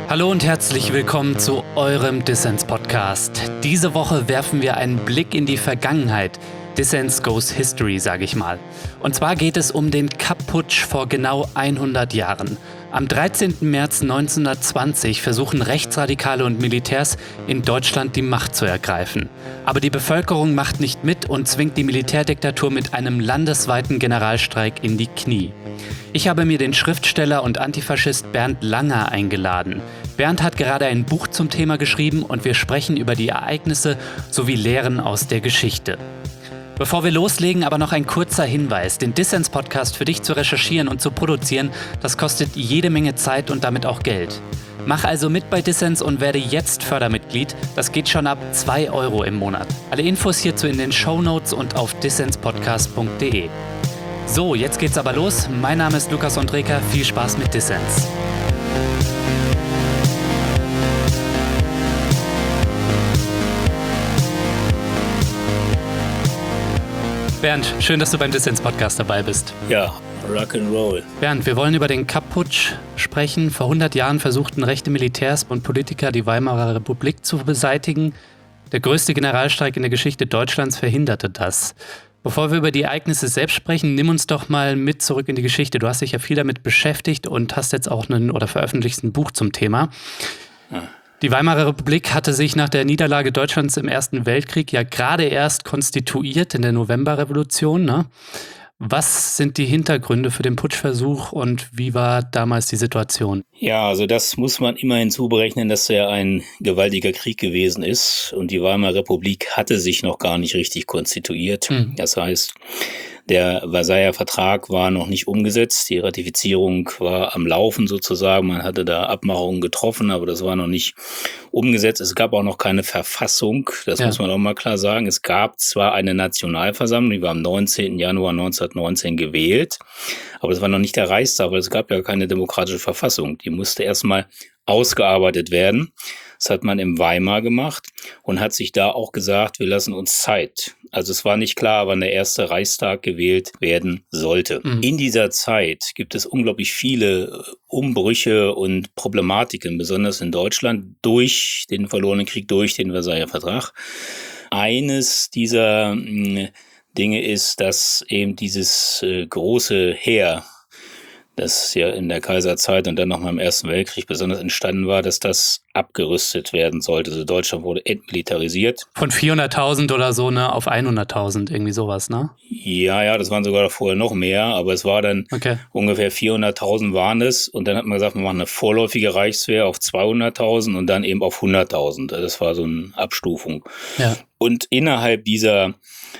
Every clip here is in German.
Hallo und herzlich willkommen zu eurem Dissens-Podcast. Diese Woche werfen wir einen Blick in die Vergangenheit. Dissens Goes History, sage ich mal. Und zwar geht es um den Kapp-Putsch vor genau 100 Jahren. Am 13. März 1920 versuchen Rechtsradikale und Militärs in Deutschland die Macht zu ergreifen. Aber die Bevölkerung macht nicht mit und zwingt die Militärdiktatur mit einem landesweiten Generalstreik in die Knie. Ich habe mir den Schriftsteller und Antifaschist Bernd Langer eingeladen. Bernd hat gerade ein Buch zum Thema geschrieben und wir sprechen über die Ereignisse sowie Lehren aus der Geschichte. Bevor wir loslegen, aber noch ein kurzer Hinweis. Den Dissens-Podcast für dich zu recherchieren und zu produzieren, das kostet jede Menge Zeit und damit auch Geld. Mach also mit bei Dissens und werde jetzt Fördermitglied. Das geht schon ab 2 Euro im Monat. Alle Infos hierzu in den Shownotes und auf dissenspodcast.de. So, jetzt geht's aber los. Mein Name ist Lukas Ondreka. Viel Spaß mit Dissens. Bernd, schön, dass du beim Dissens-Podcast dabei bist. Ja, Rock'n'Roll. Bernd, wir wollen über den Kapp-Putsch sprechen. Vor 100 Jahren versuchten rechte Militärs und Politiker, die Weimarer Republik zu beseitigen. Der größte Generalstreik in der Geschichte Deutschlands verhinderte das. Bevor wir über die Ereignisse selbst sprechen, nimm uns doch mal mit zurück in die Geschichte. Du hast dich ja viel damit beschäftigt und hast jetzt auch veröffentlicht ein Buch zum Thema. Die Weimarer Republik hatte sich nach der Niederlage Deutschlands im Ersten Weltkrieg ja gerade erst konstituiert in der Novemberrevolution, ne? Was sind die Hintergründe für den Putschversuch und wie war damals die Situation? Ja, also das muss man immer hinzuberechnen, dass ja ein gewaltiger Krieg gewesen ist und die Weimarer Republik hatte sich noch gar nicht richtig konstituiert. Das heißt, der Versailler Vertrag war noch nicht umgesetzt, die Ratifizierung war am Laufen sozusagen, man hatte da Abmachungen getroffen, aber das war noch nicht umgesetzt. Es gab auch noch keine Verfassung, das muss man auch mal klar sagen. Es gab zwar eine Nationalversammlung, die war am 19. Januar 1919 gewählt, aber es war noch nicht der Reichstag, weil es gab ja keine demokratische Verfassung. Die musste erstmal ausgearbeitet werden. Das hat man in Weimar gemacht und hat sich da auch gesagt, wir lassen uns Zeit. Also es war nicht klar, wann der erste Reichstag gewählt werden sollte. In dieser Zeit gibt es unglaublich viele Umbrüche und Problematiken, besonders in Deutschland, durch den verlorenen Krieg, durch den Versailler Vertrag. Eines dieser Dinge ist, dass eben dieses große Heer, das ja in der Kaiserzeit und dann nochmal im Ersten Weltkrieg besonders entstanden war, dass das abgerüstet werden sollte. Also Deutschland wurde entmilitarisiert. Von 400.000 oder so, ne, auf 100.000, irgendwie sowas, ne? Ja, das waren sogar vorher noch mehr, aber es war dann ungefähr 400.000 waren es und dann hat man gesagt, wir machen eine vorläufige Reichswehr auf 200.000 und dann eben auf 100.000. Das war so eine Abstufung. Ja. Und innerhalb dieser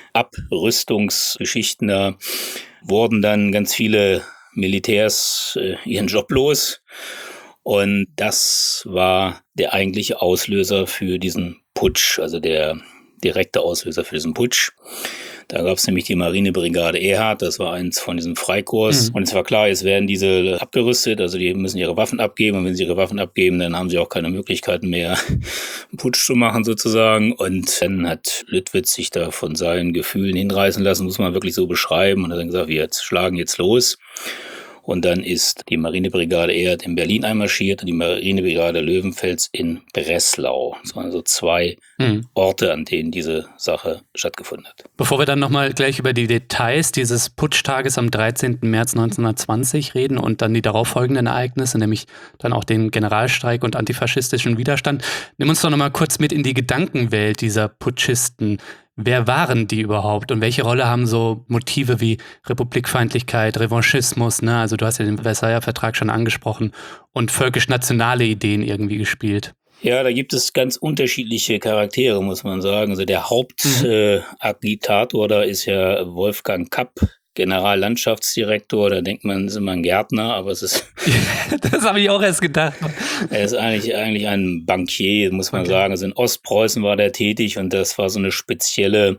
Abrüstungsgeschichten da wurden dann ganz viele Militärs ihren Job los und das war der eigentliche Auslöser für diesen Putsch, also der direkte Auslöser für diesen Putsch. Da gab es nämlich die Marinebrigade Erhard, das war eins von diesem Freikorps. Und es war klar, jetzt werden diese abgerüstet, also die müssen ihre Waffen abgeben. Und wenn sie ihre Waffen abgeben, dann haben sie auch keine Möglichkeiten mehr, einen Putsch zu machen sozusagen. Und dann hat Lüttwitz sich da von seinen Gefühlen hinreißen lassen, muss man wirklich so beschreiben. Und hat dann gesagt, wir schlagen jetzt los. Und dann ist die Marinebrigade Erhard in Berlin einmarschiert und die Marinebrigade Löwenfels in Breslau. Das waren so 2 Orte, an denen diese Sache stattgefunden hat. Bevor wir dann nochmal gleich über die Details dieses Putschtages am 13. März 1920 reden und dann die darauffolgenden Ereignisse, nämlich dann auch den Generalstreik und antifaschistischen Widerstand, nimm uns doch nochmal kurz mit in die Gedankenwelt dieser Putschisten. Wer waren die überhaupt und welche Rolle haben so Motive wie Republikfeindlichkeit, Revanchismus, ne? Also du hast ja den Versailler Vertrag schon angesprochen und völkisch-nationale Ideen irgendwie gespielt? Ja, da gibt es ganz unterschiedliche Charaktere, muss man sagen. Also der Hauptagitator da ist ja Wolfgang Kapp, Generallandschaftsdirektor, da denkt man, ist immer ein Gärtner, aber es ist... Das habe ich auch erst gedacht. Er ist eigentlich ein Bankier, muss man sagen. Also in Ostpreußen war der tätig und das war so eine spezielle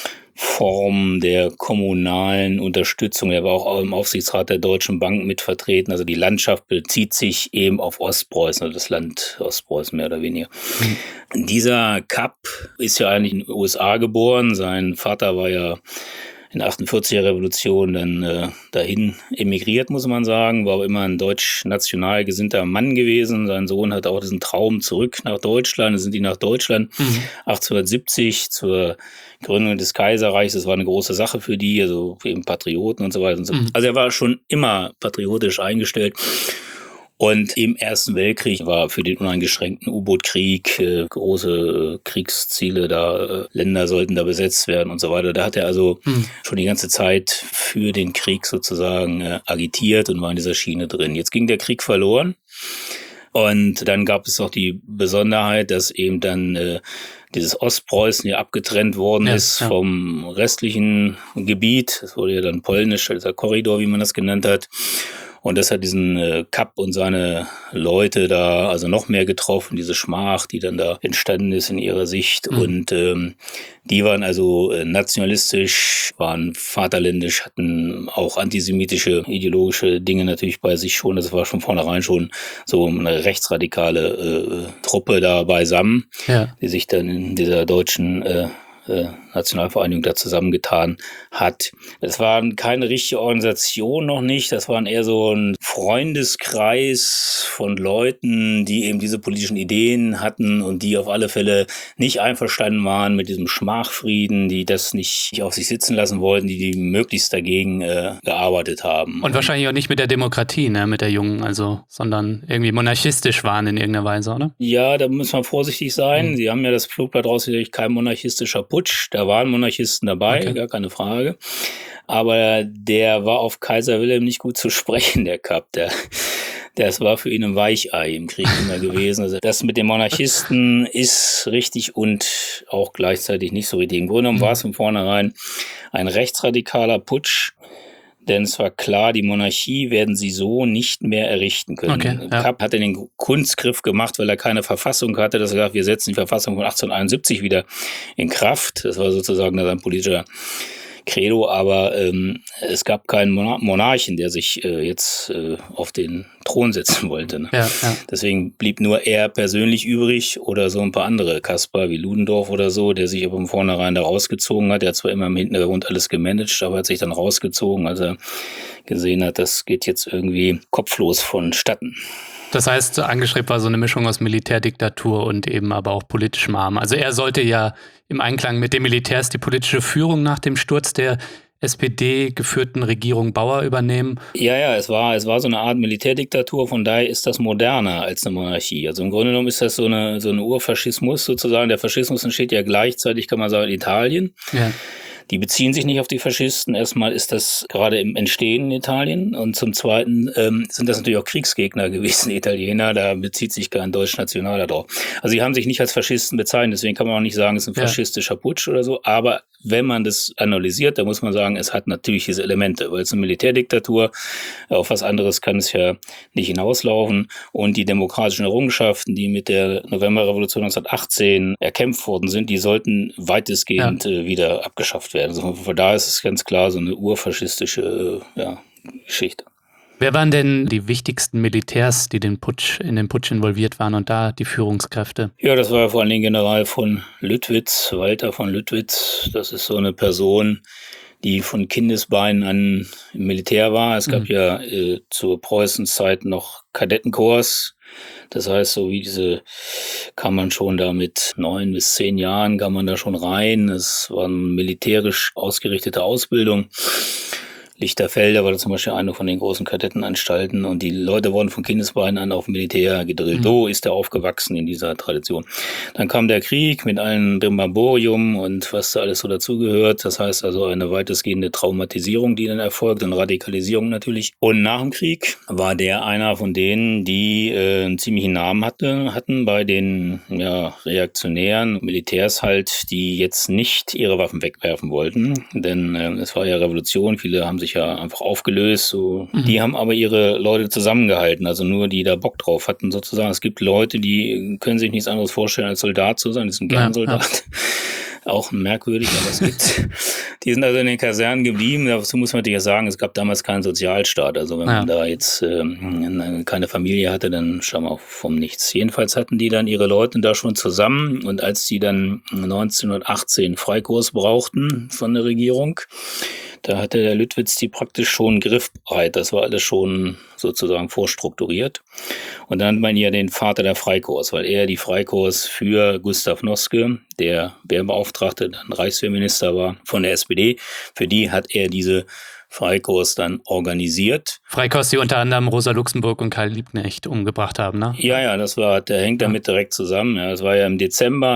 Form der kommunalen Unterstützung. Er war auch im Aufsichtsrat der Deutschen Bank mit vertreten. Also die Landschaft bezieht sich eben auf Ostpreußen, also das Land Ostpreußen mehr oder weniger. Dieser Kapp ist ja eigentlich in den USA geboren. Sein Vater war ja in der 48er Revolution dann dahin emigriert, muss man sagen, war aber immer ein deutsch-national gesinnter Mann gewesen. Sein Sohn hatte auch diesen Traum zurück nach Deutschland. Dann sind die nach Deutschland 1870 zur Gründung des Kaiserreichs. Das war eine große Sache für die, also eben Patrioten und so weiter und so. Also er war schon immer patriotisch eingestellt. Und im Ersten Weltkrieg war für den uneingeschränkten U-Boot-Krieg große Kriegsziele da, Länder sollten da besetzt werden und so weiter. Da hat er also schon die ganze Zeit für den Krieg sozusagen agitiert und war in dieser Schiene drin. Jetzt ging der Krieg verloren. Und dann gab es auch die Besonderheit, dass eben dann dieses Ostpreußen ja abgetrennt worden ist vom restlichen Gebiet. Das wurde ja dann polnisch, dieser Korridor, wie man das genannt hat. Und das hat diesen Kapp und seine Leute da also noch mehr getroffen, diese Schmach, die dann da entstanden ist in ihrer Sicht. Und die waren also nationalistisch, waren vaterländisch, hatten auch antisemitische, ideologische Dinge natürlich bei sich schon. Das war schon vornherein schon so eine rechtsradikale Truppe da beisammen, die sich dann in dieser deutschen Nationalvereinigung da zusammengetan hat. Das waren keine richtige Organisation noch nicht, das waren eher so ein Freundeskreis von Leuten, die eben diese politischen Ideen hatten und die auf alle Fälle nicht einverstanden waren mit diesem Schmachfrieden, die das nicht auf sich sitzen lassen wollten, die möglichst dagegen gearbeitet haben. Und wahrscheinlich auch nicht mit der Demokratie, ne, mit der Jungen, also, sondern irgendwie monarchistisch waren in irgendeiner Weise, oder? Ja, da muss man vorsichtig sein. Sie haben ja das Flugblatt rausgekriegt, kein monarchistischer Putsch. Da waren Monarchisten dabei, gar keine Frage. Aber der war auf Kaiser Wilhelm nicht gut zu sprechen, der Kapp. Das war für ihn ein Weichei im Krieg immer gewesen. Also das mit den Monarchisten ist richtig und auch gleichzeitig nicht so richtig. Im Grunde genommen war es von vornherein ein rechtsradikaler Putsch. Denn es war klar, die Monarchie werden sie so nicht mehr errichten können. Kapp hatte den Kunstgriff gemacht, weil er keine Verfassung hatte. Das gesagt, wir setzen die Verfassung von 1871 wieder in Kraft. Das war sozusagen sein politischer Credo, aber es gab keinen Monarchen, der sich jetzt auf den Thron setzen wollte. Ne? Deswegen blieb nur er persönlich übrig oder so ein paar andere, Kaspar wie Ludendorff oder so, der sich aber von vornherein da rausgezogen hat. Der hat zwar immer im Hintergrund alles gemanagt, aber hat sich dann rausgezogen, als er gesehen hat, das geht jetzt irgendwie kopflos vonstatten. Das heißt, angestrebt war so eine Mischung aus Militärdiktatur und eben aber auch politischem Arm. Also er sollte ja im Einklang mit den Militärs die politische Führung nach dem Sturz der SPD-geführten Regierung Bauer übernehmen. Ja, es war so eine Art Militärdiktatur, von daher ist das moderner als eine Monarchie. Also im Grunde genommen ist das so eine Urfaschismus sozusagen. Der Faschismus entsteht ja gleichzeitig, kann man sagen, in Italien. Ja. Die beziehen sich nicht auf die Faschisten. Erstmal ist das gerade im Entstehen in Italien und zum Zweiten sind das natürlich auch Kriegsgegner gewesen, Italiener. Da bezieht sich kein Deutsch-Nationaler drauf. Also sie haben sich nicht als Faschisten bezeichnet, deswegen kann man auch nicht sagen, es ist ein faschistischer Putsch oder so. Aber wenn man das analysiert, dann muss man sagen, es hat natürlich diese Elemente, weil es eine Militärdiktatur, auf was anderes kann es ja nicht hinauslaufen. Und die demokratischen Errungenschaften, die mit der Novemberrevolution 1918 erkämpft worden sind, die sollten weitestgehend wieder abgeschafft werden. Also von da ist es ganz klar so eine urfaschistische Geschichte. Wer waren denn die wichtigsten Militärs, die in den Putsch involviert waren und da die Führungskräfte? Ja, das war vor allem General von Lüttwitz, Walter von Lüttwitz. Das ist so eine Person, die von Kindesbeinen an im Militär war. Es gab ja zur Preußenzeit noch Kadettenkorps. Das heißt, so wie diese kann man schon da mit 9 bis 10 Jahren kann man da schon rein. Es war eine militärisch ausgerichtete Ausbildung. Lichterfelde war da zum Beispiel eine von den großen Kadettenanstalten und die Leute wurden von Kindesbeinen an auf Militär gedrillt. So ist er aufgewachsen in dieser Tradition. Dann kam der Krieg mit allen Brimborium und was da alles so dazugehört. Das heißt also eine weitestgehende Traumatisierung, die dann erfolgt und Radikalisierung natürlich. Und nach dem Krieg war der einer von denen, die einen ziemlichen Namen hatten bei den reaktionären Militärs halt, die jetzt nicht ihre Waffen wegwerfen wollten. Denn es war ja Revolution, viele haben sich ja einfach aufgelöst. So. Die haben aber ihre Leute zusammengehalten, also nur die da Bock drauf hatten sozusagen. Es gibt Leute, die können sich nichts anderes vorstellen, als Soldat zu sein, die sind gern Soldat. Auch merkwürdig, aber es gibt. Die sind also in den Kasernen geblieben. Dazu muss man natürlich sagen, es gab damals keinen Sozialstaat. Also wenn man da jetzt keine Familie hatte, dann schauen wir vom Nichts. Jedenfalls hatten die dann ihre Leute da schon zusammen. Und als die dann 1918 Freikurs brauchten von der Regierung, da hatte der Lüttwitz die praktisch schon griffbereit. Das war alles schon sozusagen vorstrukturiert. Und dann hat man ja den Vater der Freikorps, weil er die Freikorps für Gustav Noske, der Wehrbeauftragte, dann Reichswehrminister war von der SPD, für die hat er diese Freikorps dann organisiert. Freikorps, die unter anderem Rosa Luxemburg und Karl Liebknecht umgebracht haben, ne? Ja, der hängt damit direkt zusammen. Ja, das war ja im Dezember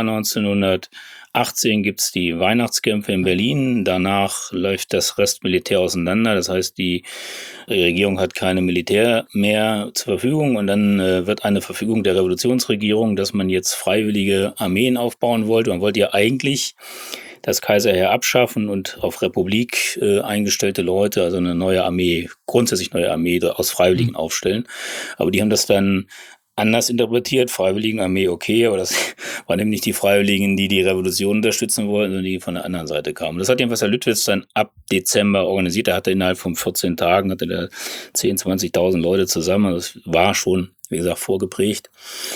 1918 gibt's die Weihnachtskämpfe in Berlin. Danach läuft das Restmilitär auseinander. Das heißt, die Regierung hat keine Militär mehr zur Verfügung. Und dann wird eine Verfügung der Revolutionsregierung, dass man jetzt freiwillige Armeen aufbauen wollte. Man wollte ja eigentlich das Kaiserheer abschaffen und auf Republik eingestellte Leute, also eine neue Armee, grundsätzlich neue Armee aus Freiwilligen aufstellen. Aber die haben das dann anders interpretiert. Freiwilligenarmee, okay, aber das waren eben nicht die Freiwilligen, die die Revolution unterstützen wollten, sondern die von der anderen Seite kamen. Das hat jedenfalls Herr Lüttwitz dann ab Dezember organisiert. Er hatte innerhalb von 14 Tagen 10.000, 20.000 Leute zusammen. Das war schon, wie gesagt, vorgeprägt.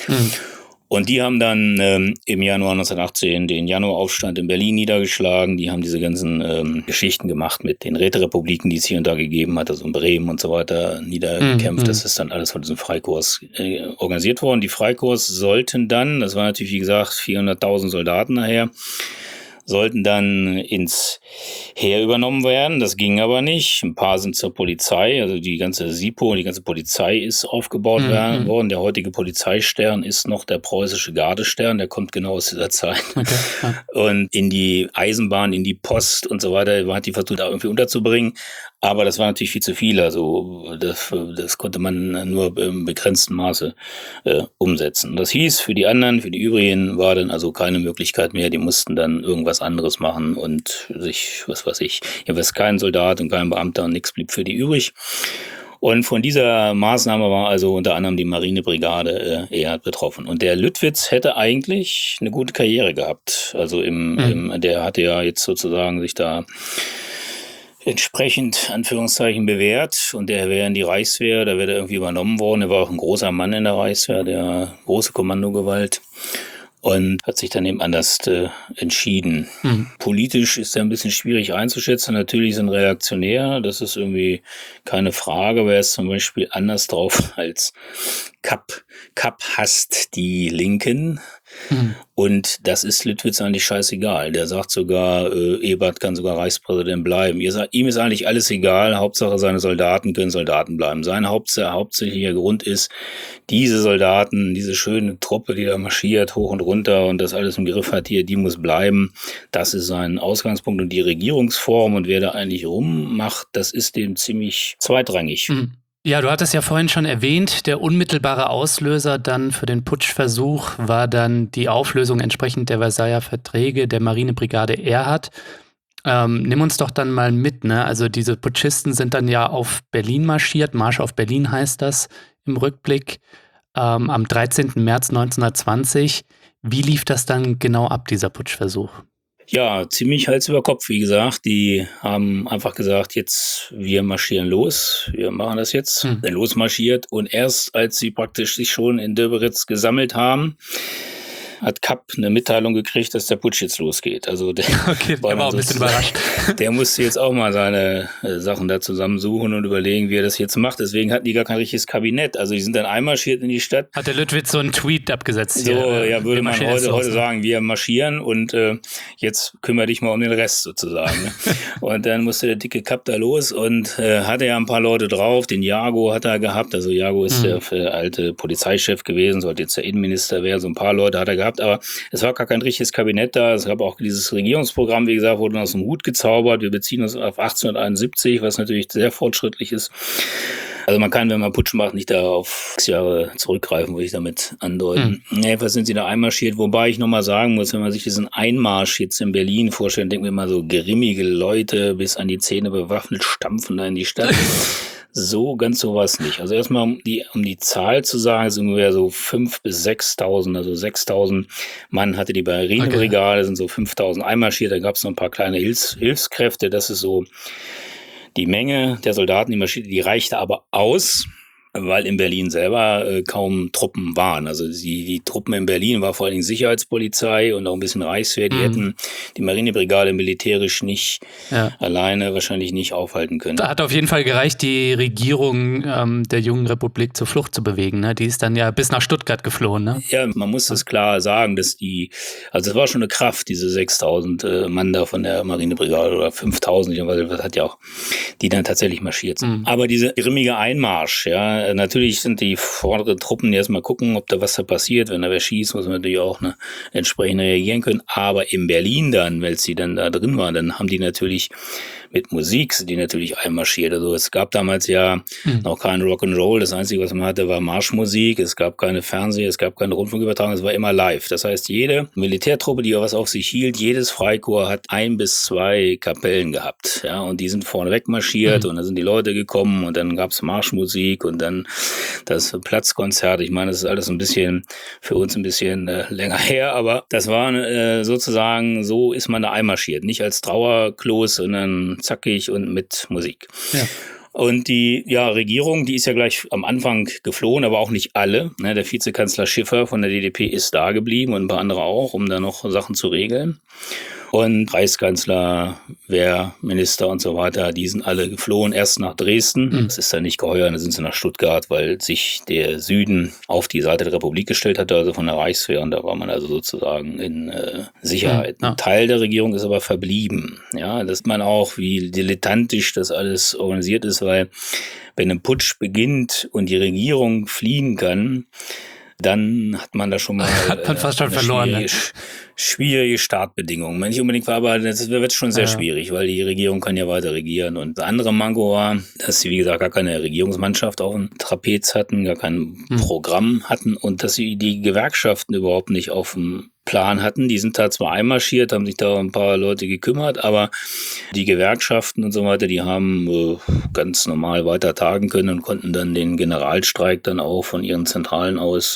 Und die haben dann im Januar 1918 den Januaraufstand in Berlin niedergeschlagen. Die haben diese ganzen Geschichten gemacht mit den Räterepubliken, die es hier und da gegeben hat, also in Bremen und so weiter, niedergekämpft. Das ist dann alles von diesem Freikorps organisiert worden. Die Freikorps sollten dann, das war natürlich wie gesagt 400.000 Soldaten nachher, sollten dann ins Heer übernommen werden. Das ging aber nicht. Ein paar sind zur Polizei, also die ganze SIPO, die ganze Polizei ist aufgebaut worden. Der heutige Polizeistern ist noch der preußische Gardestern, der kommt genau aus dieser Zeit. Okay, ja. Und in die Eisenbahn, in die Post und so weiter, hat die versucht, da irgendwie unterzubringen. Aber das war natürlich viel zu viel. Also das konnte man nur im begrenzten Maße umsetzen. Das hieß, für die anderen, für die übrigen war dann also keine Möglichkeit mehr. Die mussten dann irgendwas anderes machen und sich, was weiß ich, hier war kein Soldat und kein Beamter und nichts blieb für die übrig. Und von dieser Maßnahme war also unter anderem die Marinebrigade eher betroffen. Und der Lüttwitz hätte eigentlich eine gute Karriere gehabt. Also der hatte ja jetzt sozusagen sich da entsprechend, Anführungszeichen, bewährt und der wäre in die Reichswehr, da wäre er irgendwie übernommen worden. Er war auch ein großer Mann in der Reichswehr, der große Kommandogewalt und hat sich dann eben anders entschieden. Politisch ist er ein bisschen schwierig einzuschätzen. Natürlich ist er ein Reaktionär, das ist irgendwie keine Frage, aber er ist zum Beispiel anders drauf als Kapp. Kapp hasst die Linken. Und das ist Lüttwitz eigentlich scheißegal. Der sagt sogar, Ebert kann sogar Reichspräsident bleiben. Ihm ist eigentlich alles egal. Hauptsache seine Soldaten können Soldaten bleiben. Sein hauptsächlicher Grund ist, diese Soldaten, diese schöne Truppe, die da marschiert, hoch und runter und das alles im Griff hat hier, die muss bleiben. Das ist sein Ausgangspunkt. Und die Regierungsform und wer da eigentlich rummacht, das ist dem ziemlich zweitrangig. Ja, du hattest ja vorhin schon erwähnt, der unmittelbare Auslöser dann für den Putschversuch war dann die Auflösung entsprechend der Versailler Verträge der Marinebrigade Erhard. Nimm uns doch dann mal mit, ne? Also diese Putschisten sind dann ja auf Berlin marschiert, Marsch auf Berlin heißt das im Rückblick, am 13. März 1920. Wie lief das dann genau ab, dieser Putschversuch? Ja, ziemlich Hals über Kopf, wie gesagt. Die haben einfach gesagt, jetzt, wir marschieren los, wir machen das jetzt. Losmarschiert und erst als sie praktisch sich schon in Döberitz gesammelt haben, hat Kapp eine Mitteilung gekriegt, dass der Putsch jetzt losgeht. Also der war auch ein bisschen überrascht. Der musste jetzt auch mal seine Sachen da zusammensuchen und überlegen, wie er das jetzt macht. Deswegen hatten die gar kein richtiges Kabinett. Also die sind dann einmarschiert in die Stadt. Hat der Lüttwitz so einen Tweet abgesetzt? So, ja, würde man heute sagen, wir marschieren und jetzt kümmere dich mal um den Rest sozusagen. Ne? Und dann musste der dicke Kapp da los und hatte ja ein paar Leute drauf. Den Jago hat er gehabt. Also Jago ist der alte Polizeichef gewesen, sollte jetzt der Innenminister werden. So ein paar Leute hat er gehabt. Aber es war gar kein richtiges Kabinett da. Es gab auch dieses Regierungsprogramm, wie gesagt, wurde aus dem Hut gezaubert. Wir beziehen uns auf 1871, was natürlich sehr fortschrittlich ist. Also man kann, wenn man Putsch macht, nicht da auf 6 Jahre zurückgreifen, würde ich damit andeuten. Jedenfalls sind sie da einmarschiert, wobei ich nochmal sagen muss, wenn man sich diesen Einmarsch jetzt in Berlin vorstellt, denken wir mal so grimmige Leute bis an die Zähne bewaffnet stampfen da in die Stadt. Ganz so was nicht. Also erstmal, um die Zahl zu sagen, sind ungefähr so 5.000 bis 6.000, also 6.000 Mann hatte die Marinebrigade, sind so 5.000 einmarschiert, da gab es noch ein paar kleine Hilfskräfte, das ist so die Menge der Soldaten, die marschierte, die reichte aber aus, weil in Berlin selber kaum Truppen waren. Also die Truppen in Berlin war vor allen Dingen Sicherheitspolizei und auch ein bisschen Reichswehr. Die hätten die Marinebrigade militärisch nicht alleine wahrscheinlich nicht aufhalten können. Da hat auf jeden Fall gereicht, die Regierung der jungen Republik zur Flucht zu bewegen. Ne? Die ist dann ja bis nach Stuttgart geflohen. Ne? Ja, man muss das klar sagen, dass also es war schon eine Kraft, diese 6.000 Mann da von der Marinebrigade oder 5.000, weil das hat ja auch, die dann tatsächlich marschiert sind. Aber dieser grimmige Einmarsch, ja, natürlich sind die vorderen Truppen, die erstmal gucken, ob da was da passiert. Wenn da wer schießt, muss man natürlich auch entsprechend reagieren können. Aber in Berlin dann, weil sie dann da drin waren, dann haben die natürlich mit Musik, sind die natürlich einmarschiert. Also es gab damals ja noch kein Rock'n'Roll. Das Einzige, was man hatte, war Marschmusik. Es gab keine Fernseher, es gab keine Rundfunkübertragung. Es war immer live. Das heißt, jede Militärtruppe, die was auf sich hielt, jedes Freikorps hat 1 bis 2 Kapellen gehabt. Ja, und die sind vorneweg marschiert und dann sind die Leute gekommen und dann gab's Marschmusik und dann das Platzkonzert. Ich meine, das ist alles für uns ein bisschen länger her, aber das war sozusagen, so ist man da einmarschiert. Nicht als Trauerklos, sondern zackig und mit Musik. Ja. Und die Regierung, die ist ja gleich am Anfang geflohen, aber auch nicht alle. Ne, der Vizekanzler Schiffer von der DDP ist da geblieben und ein paar andere auch, um da noch Sachen zu regeln. Und Reichskanzler, Wehrminister und so weiter, die sind alle geflohen, erst nach Dresden. Das ist dann nicht geheuer, dann sind sie nach Stuttgart, weil sich der Süden auf die Seite der Republik gestellt hatte, also von der Reichswehr. Und da war man also sozusagen in Sicherheit. Ein Teil der Regierung ist aber verblieben. Ja, dass man auch, wie dilettantisch das alles organisiert ist, weil wenn ein Putsch beginnt und die Regierung fliehen kann, dann hat man da schon mal fast schon verloren. Schwierige Startbedingungen. Nicht unbedingt war, aber das wird schon sehr schwierig, weil die Regierung kann ja weiter regieren. Und das andere Manko war, dass sie, wie gesagt, gar keine Regierungsmannschaft auf dem Trapez hatten, gar kein Programm hatten und dass sie die Gewerkschaften überhaupt nicht auf dem Plan hatten. Die sind da zwar einmarschiert, haben sich da ein paar Leute gekümmert, aber die Gewerkschaften und so weiter, die haben ganz normal weiter tagen können und konnten dann den Generalstreik dann auch von ihren Zentralen aus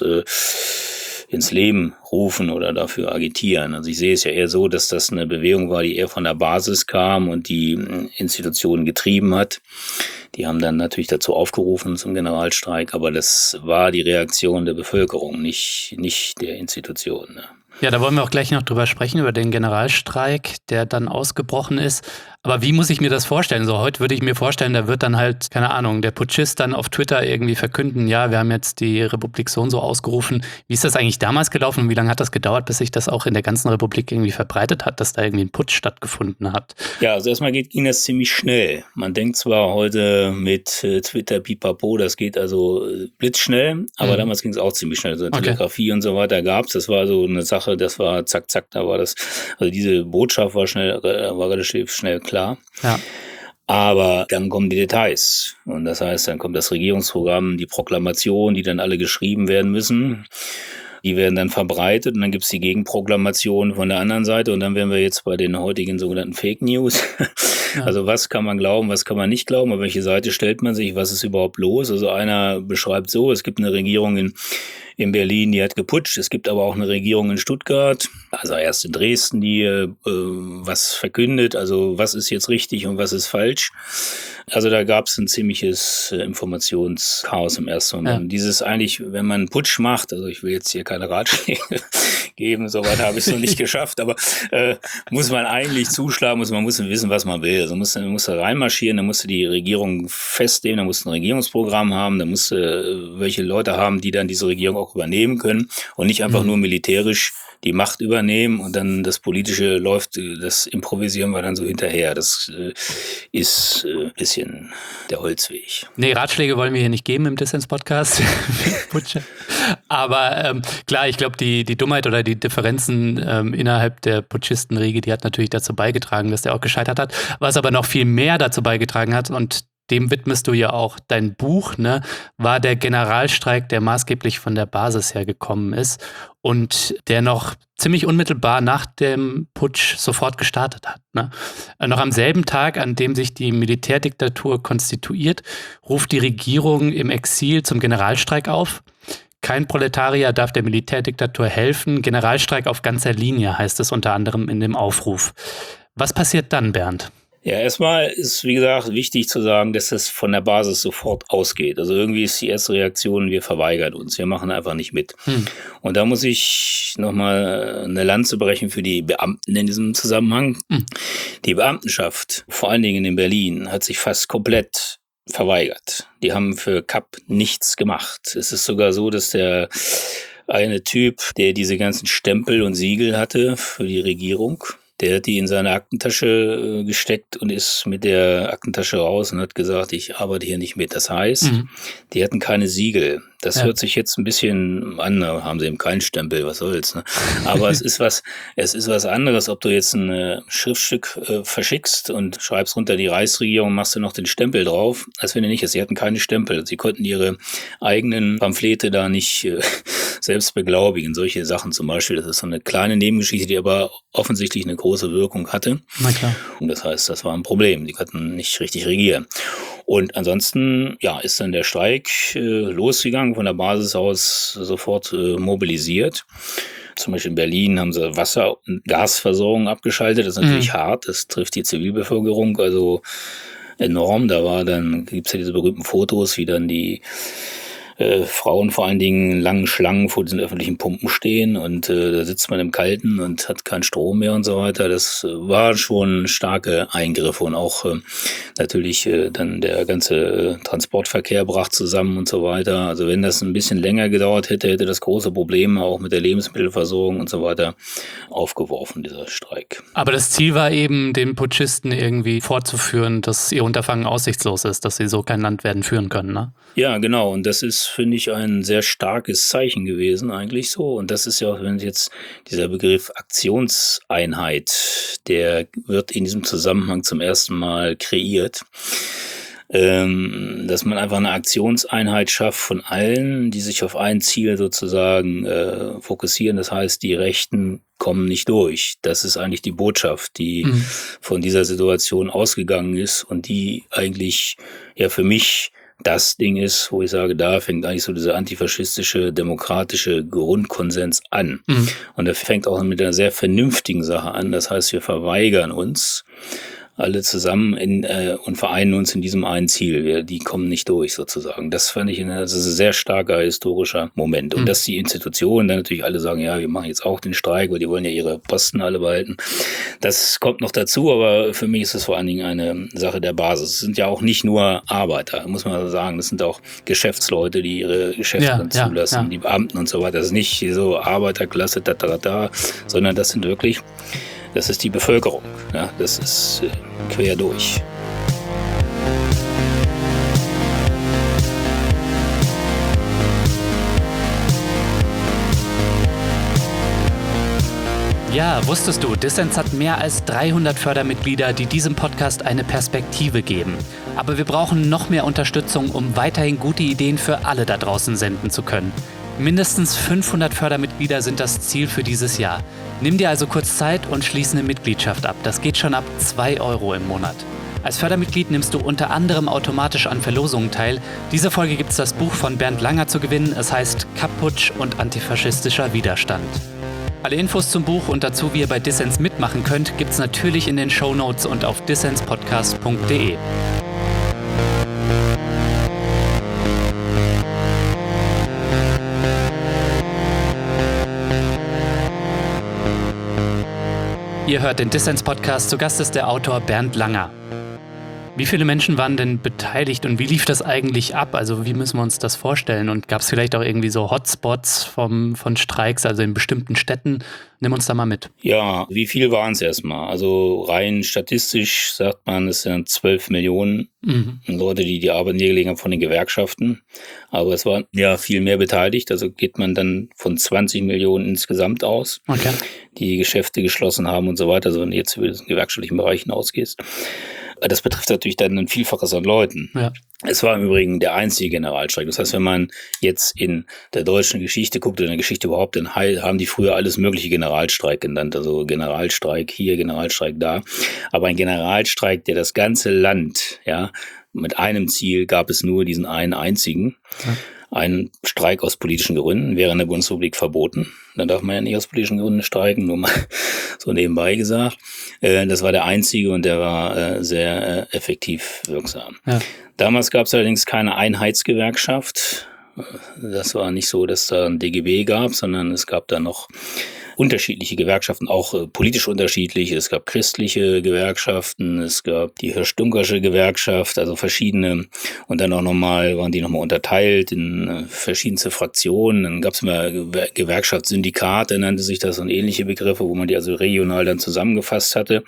ins Leben rufen oder dafür agitieren. Also ich sehe es ja eher so, dass das eine Bewegung war, die eher von der Basis kam und die Institutionen getrieben hat. Die haben dann natürlich dazu aufgerufen zum Generalstreik, aber das war die Reaktion der Bevölkerung, nicht der Institutionen. Ne? Ja, da wollen wir auch gleich noch drüber sprechen, über den Generalstreik, der dann ausgebrochen ist. Aber wie muss ich mir das vorstellen? So, heute würde ich mir vorstellen, da wird dann halt, keine Ahnung, der Putschist dann auf Twitter irgendwie verkünden, ja, wir haben jetzt die Republik so und so ausgerufen. Wie ist das eigentlich damals gelaufen und wie lange hat das gedauert, bis sich das auch in der ganzen Republik irgendwie verbreitet hat, dass da irgendwie ein Putsch stattgefunden hat? Ja, also erstmal ging das ziemlich schnell. Man denkt zwar heute mit Twitter, Pipapo, das geht also blitzschnell, aber damals ging es auch ziemlich schnell. So Telegrafie und so weiter gab's. Das war so eine Sache, das war zack, zack, da war das, also diese Botschaft war relativ schnell klar. Ja. Aber dann kommen die Details. Und das heißt, dann kommt das Regierungsprogramm, die Proklamation, die dann alle geschrieben werden müssen. Die werden dann verbreitet und dann gibt's die Gegenproklamation von der anderen Seite und dann wären wir jetzt bei den heutigen sogenannten Fake News. Ja. Also was kann man glauben, was kann man nicht glauben, auf welche Seite stellt man sich, was ist überhaupt los? Also einer beschreibt so, es gibt eine Regierung in Berlin, die hat geputscht. Es gibt aber auch eine Regierung in Stuttgart, also erst in Dresden, die was verkündet, also was ist jetzt richtig und was ist falsch. Also da gab es ein ziemliches Informationschaos im ersten Moment. Ja. Dieses eigentlich, wenn man einen Putsch macht, also ich will jetzt hier keine Ratschläge geben, soweit habe ich es noch nicht geschafft, aber muss man eigentlich zuschlagen, man muss wissen, was man will. Also man muss da reinmarschieren, dann musst du die Regierung festnehmen, dann musst du ein Regierungsprogramm haben, dann musst du welche Leute haben, die dann diese Regierung auch übernehmen können und nicht einfach nur militärisch die Macht übernehmen und dann das Politische läuft, das improvisieren wir dann so hinterher. Das ist ein bisschen der Holzweg. Nee, Ratschläge wollen wir hier nicht geben im Dissens-Podcast. Aber klar, ich glaube, die Dummheit oder die Differenzen innerhalb der Putschistenriege, die hat natürlich dazu beigetragen, dass der auch gescheitert hat. Was aber noch viel mehr dazu beigetragen hat, und dem widmest du ja auch dein Buch, ne, war der Generalstreik, der maßgeblich von der Basis her gekommen ist und der noch ziemlich unmittelbar nach dem Putsch sofort gestartet hat. Ne? Noch am selben Tag, an dem sich die Militärdiktatur konstituiert, ruft die Regierung im Exil zum Generalstreik auf. Kein Proletarier darf der Militärdiktatur helfen. Generalstreik auf ganzer Linie heißt es unter anderem in dem Aufruf. Was passiert dann, Bernd? Ja, erstmal ist, wie gesagt, wichtig zu sagen, dass das von der Basis sofort ausgeht. Also irgendwie ist die erste Reaktion, wir verweigern uns, wir machen einfach nicht mit. Und da muss ich nochmal eine Lanze brechen für die Beamten in diesem Zusammenhang. Die Beamtenschaft, vor allen Dingen in Berlin, hat sich fast komplett verweigert. Die haben für Kapp nichts gemacht. Es ist sogar so, dass der eine Typ, der diese ganzen Stempel und Siegel hatte für die Regierung, der hat die in seine Aktentasche gesteckt und ist mit der Aktentasche raus und hat gesagt, ich arbeite hier nicht mit. Das heißt, die hatten keine Siegel. Das hört sich jetzt ein bisschen an, da haben sie eben keinen Stempel, was soll's. Ne? Aber es ist was anderes, ob du jetzt ein Schriftstück verschickst und schreibst runter die Reichsregierung, machst du noch den Stempel drauf, als wenn du nicht, sie hatten keine Stempel. Sie konnten ihre eigenen Pamphlete da nicht selbst beglaubigen. Solche Sachen zum Beispiel, das ist so eine kleine Nebengeschichte, die aber offensichtlich eine große Wirkung hatte. Na klar. Und das heißt, das war ein Problem. Die konnten nicht richtig regieren. Und ansonsten, ja, ist dann der Streik losgegangen, von der Basis aus sofort mobilisiert. Zum Beispiel in Berlin haben sie Wasser- und Gasversorgung abgeschaltet. Das ist natürlich hart, das trifft die Zivilbevölkerung also enorm. Gibt's ja diese berühmten Fotos, wie dann die Frauen vor allen Dingen in langen Schlangen vor diesen öffentlichen Pumpen stehen und da sitzt man im Kalten und hat keinen Strom mehr und so weiter. Das war schon starke Eingriffe und auch natürlich dann der ganze Transportverkehr brach zusammen und so weiter. Also wenn das ein bisschen länger gedauert hätte das große Probleme auch mit der Lebensmittelversorgung und so weiter aufgeworfen, dieser Streik. Aber das Ziel war eben, den Putschisten irgendwie vorzuführen, dass ihr Unterfangen aussichtslos ist, dass sie so kein Land werden führen können, ne? Ja, genau. Und das ist, finde ich, ein sehr starkes Zeichen gewesen eigentlich so. Und das ist ja auch, wenn jetzt dieser Begriff Aktionseinheit, der wird in diesem Zusammenhang zum ersten Mal kreiert. Dass man einfach eine Aktionseinheit schafft von allen, die sich auf ein Ziel sozusagen fokussieren. Das heißt, die Rechten kommen nicht durch. Das ist eigentlich die Botschaft, die von dieser Situation ausgegangen ist und die eigentlich ja für mich das Ding ist, wo ich sage, da fängt eigentlich so dieser antifaschistische, demokratische Grundkonsens an. Und er fängt auch mit einer sehr vernünftigen Sache an. Das heißt, wir verweigern uns alle zusammen und vereinen uns in diesem einen Ziel. Die kommen nicht durch sozusagen. Das fand ich das ist ein sehr starker historischer Moment. Und dass die Institutionen dann natürlich alle sagen, ja, wir machen jetzt auch den Streik, weil die wollen ja ihre Posten alle behalten. Das kommt noch dazu, aber für mich ist es vor allen Dingen eine Sache der Basis. Es sind ja auch nicht nur Arbeiter, muss man sagen. Das sind auch Geschäftsleute, die ihre Geschäfte zulassen, die Beamten und so weiter. Das ist nicht so Arbeiterklasse, sondern das sind wirklich, das ist die Bevölkerung. Ja, das ist quer durch. Ja, wusstest du, Dissens hat mehr als 300 Fördermitglieder, die diesem Podcast eine Perspektive geben. Aber wir brauchen noch mehr Unterstützung, um weiterhin gute Ideen für alle da draußen senden zu können. Mindestens 500 Fördermitglieder sind das Ziel für dieses Jahr. Nimm dir also kurz Zeit und schließ eine Mitgliedschaft ab. Das geht schon ab 2 € im Monat. Als Fördermitglied nimmst du unter anderem automatisch an Verlosungen teil. Diese Folge gibt es das Buch von Bernd Langer zu gewinnen. Es heißt Kapp-Putsch und antifaschistischer Widerstand. Alle Infos zum Buch und dazu, wie ihr bei Dissens mitmachen könnt, gibt's natürlich in den Shownotes und auf dissenspodcast.de. Ihr hört den Dissens-Podcast, zu Gast ist der Autor Bernd Langer. Wie viele Menschen waren denn beteiligt und wie lief das eigentlich ab? Also wie müssen wir uns das vorstellen? Und gab es vielleicht auch irgendwie so Hotspots von Streiks, also in bestimmten Städten? Nimm uns da mal mit. Ja, wie viel waren es erstmal? Also rein statistisch sagt man, es sind 12 Millionen Leute, die Arbeit niedergelegt haben von den Gewerkschaften. Aber es waren ja viel mehr beteiligt. Also geht man dann von 20 Millionen insgesamt aus, die Geschäfte geschlossen haben und so weiter. Also wenn du jetzt über den gewerkschaftlichen Bereich hinausgehst. Das betrifft natürlich dann ein Vielfaches an Leuten. Ja. Es war im Übrigen der einzige Generalstreik. Das heißt, wenn man jetzt in der deutschen Geschichte guckt oder in der Geschichte überhaupt, dann haben die früher alles mögliche Generalstreik genannt. Also Generalstreik hier, Generalstreik da. Aber ein Generalstreik, der das ganze Land, ja, mit einem Ziel, gab es nur diesen einen einzigen. Ja. Ein Streik aus politischen Gründen wäre in der Bundesrepublik verboten. Dann darf man ja nicht aus politischen Gründen streiken, nur mal so nebenbei gesagt. Das war der einzige und der war sehr effektiv wirksam. Ja. Damals gab es allerdings keine Einheitsgewerkschaft. Das war nicht so, dass da ein DGB gab, sondern es gab da noch unterschiedliche Gewerkschaften, auch politisch unterschiedlich. Es gab christliche Gewerkschaften, es gab die Hirsch-Dunkersche Gewerkschaft, also verschiedene. Und dann auch waren die nochmal unterteilt in verschiedenste Fraktionen. Dann gab es immer Gewerkschaftssyndikate, nannte sich das, und ähnliche Begriffe, wo man die also regional dann zusammengefasst hatte.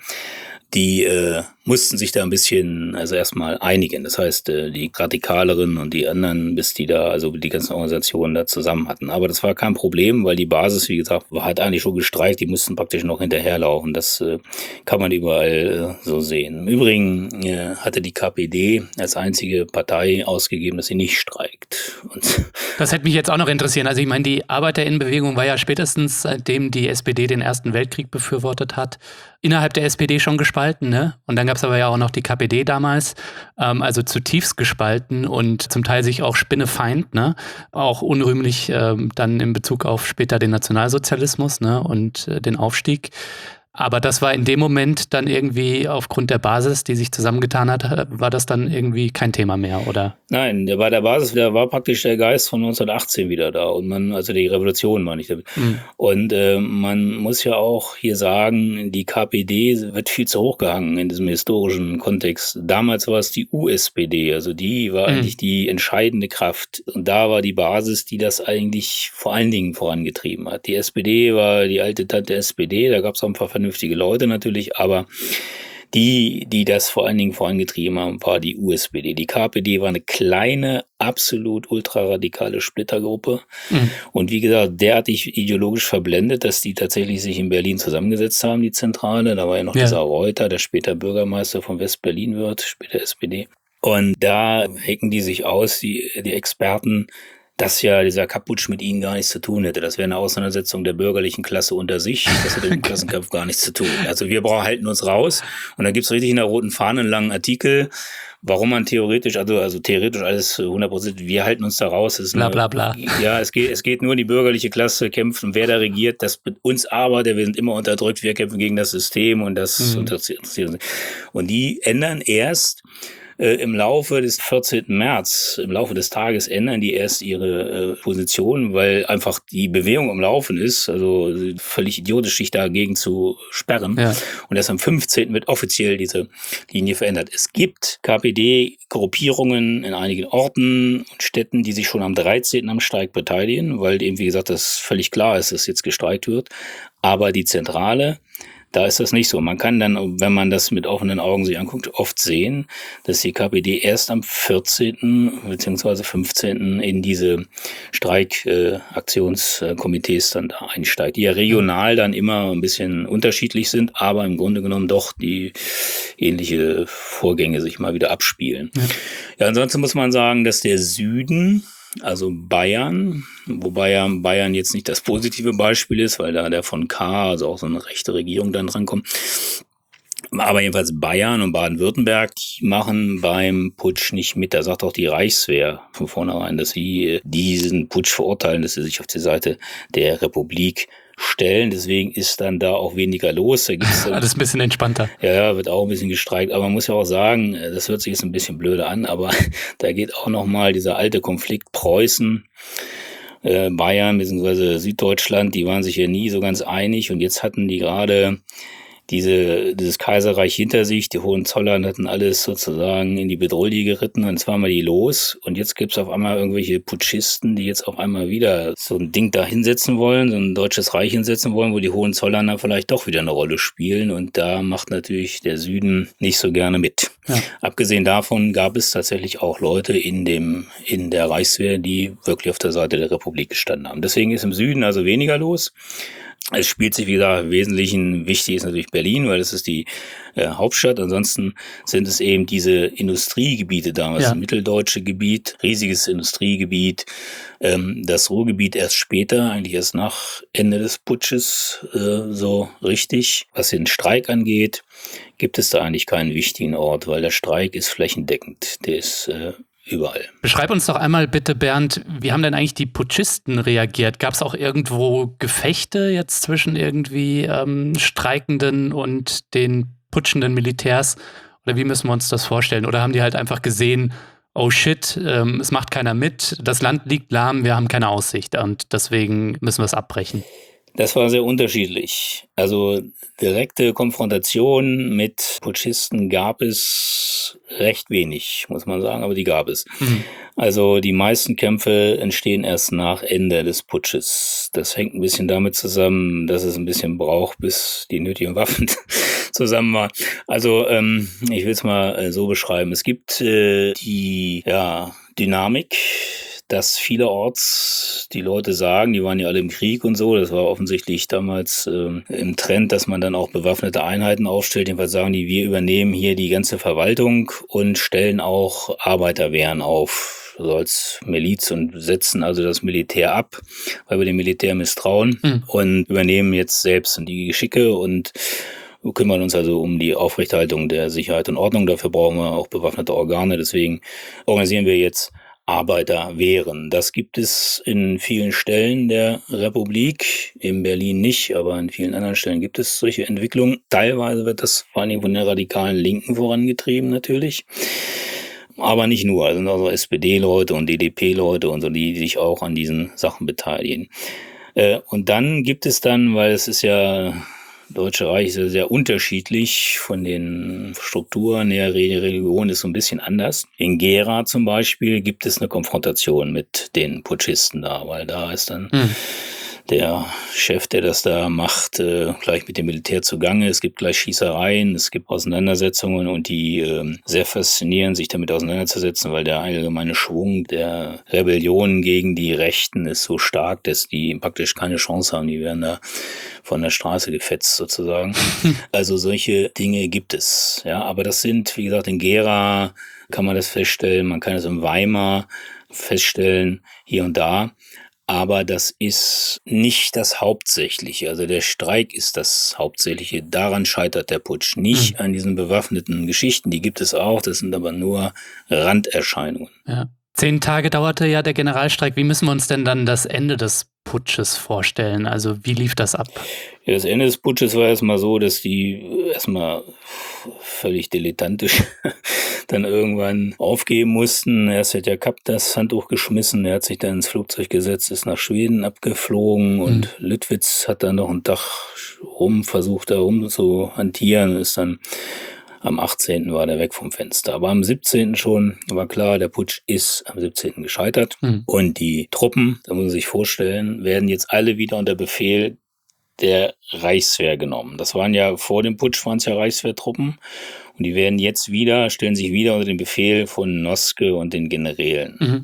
Die mussten sich da ein bisschen, also erstmal einigen. Das heißt, die Radikaleren und die anderen, bis die da, also die ganzen Organisationen da zusammen hatten. Aber das war kein Problem, weil die Basis, wie gesagt, hat eigentlich schon gestreikt. Die mussten praktisch noch hinterherlaufen. Das kann man überall so sehen. Im Übrigen hatte die KPD als einzige Partei ausgegeben, dass sie nicht streikt. Und das hätte mich jetzt auch noch interessieren. Also ich meine, die Arbeiterinnenbewegung war ja spätestens, seitdem die SPD den Ersten Weltkrieg befürwortet hat, innerhalb der SPD schon gespalten, ne? Und dann gab es aber ja auch noch die KPD damals, also zutiefst gespalten und zum Teil sich auch spinnefeind, ne? Auch unrühmlich dann in Bezug auf später den Nationalsozialismus, ne? Und den Aufstieg. Aber das war in dem Moment dann irgendwie aufgrund der Basis, die sich zusammengetan hat, war das dann irgendwie kein Thema mehr, oder? Nein, bei der Basis war praktisch der Geist von 1918 wieder da und also die Revolution meine ich damit. Und man muss ja auch hier sagen, die KPD wird viel zu hoch gehangen in diesem historischen Kontext. Damals war es die USPD, also die war eigentlich die entscheidende Kraft. Und da war die Basis, die das eigentlich vor allen Dingen vorangetrieben hat. Die SPD war die alte Tante SPD, da gab es auch ein paar vernünftige Leute natürlich, aber die das vor allen Dingen vorangetrieben haben, war die USPD. Die KPD war eine kleine, absolut ultraradikale Splittergruppe. Und wie gesagt, derartig ideologisch verblendet, dass die tatsächlich sich in Berlin zusammengesetzt haben, die Zentrale. Da war ja noch dieser Reuter, der später Bürgermeister von West-Berlin wird, später SPD. Und da hecken die sich aus, die Experten, dass ja dieser Kapp-Putsch mit ihnen gar nichts zu tun hätte. Das wäre eine Auseinandersetzung der bürgerlichen Klasse unter sich. Das hätte mit dem Klassenkampf gar nichts zu tun. Also wir halten uns raus. Und dann gibt's richtig in der roten Fahne einen langen Artikel, warum man theoretisch, also theoretisch alles 100%, wir halten uns da raus. Bla bla bla. Ja, es geht nur die bürgerliche Klasse kämpft und wer da regiert, das mit uns Arbeiter, wir sind immer unterdrückt, wir kämpfen gegen das System und das interessiert uns. Und die ändern erst im Laufe des 14. März, im Laufe des Tages ändern die erst ihre Position, weil einfach die Bewegung am Laufen ist, also völlig idiotisch, sich dagegen zu sperren. Ja. Und erst am 15. wird offiziell diese Linie verändert. Es gibt KPD-Gruppierungen in einigen Orten und Städten, die sich schon am 13. am Streik beteiligen, weil eben, wie gesagt, das völlig klar ist, dass jetzt gestreikt wird. Aber die Zentrale, da ist das nicht so. Man kann dann, wenn man das mit offenen Augen sich anguckt, oft sehen, dass die KPD erst am 14. bzw. 15. in diese Streikaktionskomitees dann da einsteigt, die ja regional dann immer ein bisschen unterschiedlich sind, aber im Grunde genommen doch die ähnliche Vorgänge sich mal wieder abspielen. Ja, ansonsten muss man sagen, dass der Süden, also Bayern, wobei ja Bayern jetzt nicht das positive Beispiel ist, weil da der von K., also auch so eine rechte Regierung dann drankommt. Aber jedenfalls Bayern und Baden-Württemberg machen beim Putsch nicht mit. Da sagt auch die Reichswehr von vornherein, dass sie diesen Putsch verurteilen, dass sie sich auf die Seite der Republik stellen. Deswegen ist dann da auch weniger los. Da gibt's dann, alles ein bisschen entspannter. Ja, wird auch ein bisschen gestreikt. Aber man muss ja auch sagen, das hört sich jetzt ein bisschen blöde an, aber da geht auch nochmal dieser alte Konflikt Preußen, Bayern bzw. Süddeutschland, die waren sich ja nie so ganz einig und jetzt hatten die gerade dieses Kaiserreich hinter sich, die Hohenzollern hatten alles sozusagen in die Bedrohung geritten und zwar mal die los und jetzt gibt's auf einmal irgendwelche Putschisten, die jetzt auf einmal wieder so ein Ding da hinsetzen wollen, so ein deutsches Reich hinsetzen wollen, wo die Hohenzollern dann vielleicht doch wieder eine Rolle spielen und da macht natürlich der Süden nicht so gerne mit. Ja. Abgesehen davon gab es tatsächlich auch Leute in der Reichswehr, die wirklich auf der Seite der Republik gestanden haben. Deswegen ist im Süden also weniger los. Es spielt sich, wie gesagt, im Wesentlichen, wichtig ist natürlich Berlin, weil das ist die Hauptstadt. Ansonsten sind es eben diese Industriegebiete damals, das mitteldeutsche Gebiet, riesiges Industriegebiet, das Ruhrgebiet erst später, eigentlich erst nach Ende des Putsches so richtig. Was den Streik angeht, gibt es da eigentlich keinen wichtigen Ort, weil der Streik ist flächendeckend, der ist überall. Beschreib uns doch einmal bitte, Bernd, wie haben denn eigentlich die Putschisten reagiert? Gab es auch irgendwo Gefechte jetzt zwischen irgendwie Streikenden und den putschenden Militärs? Oder wie müssen wir uns das vorstellen? Oder haben die halt einfach gesehen, oh shit, es macht keiner mit, das Land liegt lahm, wir haben keine Aussicht und deswegen müssen wir es abbrechen? Das war sehr unterschiedlich. Also direkte Konfrontation mit Putschisten gab es recht wenig, muss man sagen, aber die gab es. Also die meisten Kämpfe entstehen erst nach Ende des Putsches. Das hängt ein bisschen damit zusammen, dass es ein bisschen braucht, bis die nötigen Waffen zusammen waren. Also ich will es mal so beschreiben. Es gibt die Dynamik, dass vielerorts die Leute sagen, die waren ja alle im Krieg und so, das war offensichtlich damals im Trend, dass man dann auch bewaffnete Einheiten aufstellt. Jedenfalls sagen die, wir übernehmen hier die ganze Verwaltung und stellen auch Arbeiterwehren auf, so als Miliz, und setzen also das Militär ab, weil wir dem Militär misstrauen und übernehmen jetzt selbst die Geschicke und wir kümmern uns also um die Aufrechterhaltung der Sicherheit und Ordnung. Dafür brauchen wir auch bewaffnete Organe. Deswegen organisieren wir jetzt Arbeiterwehren. Das gibt es in vielen Stellen der Republik, in Berlin nicht, aber in vielen anderen Stellen gibt es solche Entwicklungen. Teilweise wird das vor allem von den radikalen Linken vorangetrieben natürlich. Aber nicht nur, also sind auch so SPD-Leute und DDP-Leute und so, die sich auch an diesen Sachen beteiligen. Und dann gibt es dann, weil es ist ja, Deutsche Reich ist ja sehr unterschiedlich von den Strukturen her, die Religion ist so ein bisschen anders. In Gera zum Beispiel gibt es eine Konfrontation mit den Putschisten da, weil da ist dann der Chef, der das da macht, gleich mit dem Militär zugange. Es gibt gleich Schießereien, es gibt Auseinandersetzungen und die sehr faszinierend, sich damit auseinanderzusetzen, weil der allgemeine Schwung der Rebellion gegen die Rechten ist so stark, dass die praktisch keine Chance haben. Die werden da von der Straße gefetzt sozusagen. Also solche Dinge gibt es. Ja, aber das sind, wie gesagt, in Gera kann man das feststellen, man kann es in Weimar feststellen, hier und da. Aber das ist nicht das Hauptsächliche. Also der Streik ist das Hauptsächliche. Daran scheitert der Putsch. Nicht an diesen bewaffneten Geschichten. Die gibt es auch. Das sind aber nur Randerscheinungen. Ja. 10 Tage dauerte ja der Generalstreik. Wie müssen wir uns denn dann das Ende des Putsches vorstellen? Also wie lief das ab? Ja, das Ende des Putsches war erstmal so, dass die erstmal völlig dilettantisch dann irgendwann aufgeben mussten. Erst hat der Kapp das Handtuch geschmissen, er hat sich dann ins Flugzeug gesetzt, ist nach Schweden abgeflogen und Lüttwitz hat dann noch einen Tag versucht da rum zu hantieren, ist dann am 18. war der weg vom Fenster. Aber am 17. schon war klar, der Putsch ist am 17. gescheitert. Und die Truppen, da muss man sich vorstellen, werden jetzt alle wieder unter Befehl der Reichswehr genommen. Das waren ja vor dem Putsch waren es ja Reichswehrtruppen. Und die werden jetzt stellen sich wieder unter den Befehl von Noske und den Generälen.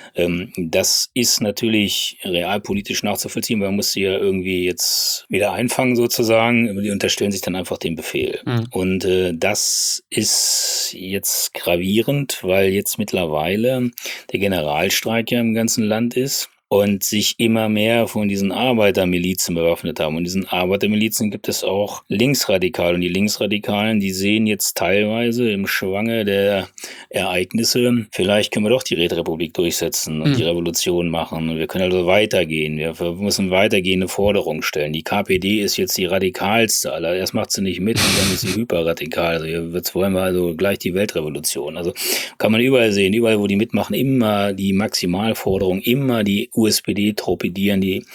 Das ist natürlich realpolitisch nachzuvollziehen, weil man muss sie ja irgendwie jetzt wieder einfangen sozusagen. Die unterstellen sich dann einfach dem Befehl. Und das ist jetzt gravierend, weil jetzt mittlerweile der Generalstreik ja im ganzen Land ist und sich immer mehr von diesen Arbeitermilizen bewaffnet haben. Und diesen Arbeitermilizen gibt es auch Linksradikale. Und die Linksradikalen, die sehen jetzt teilweise im Schwange der Ereignisse, vielleicht können wir doch die Räterepublik durchsetzen und die Revolution machen. Und wir können also weitergehen. Wir müssen weitergehende Forderungen stellen. Die KPD ist jetzt die radikalste aller. Erst macht sie nicht mit und dann ist sie hyperradikal. Also jetzt wollen wir also gleich die Weltrevolution. Also kann man überall sehen, überall wo die mitmachen, immer die Maximalforderung, immer die USPD torpedieren die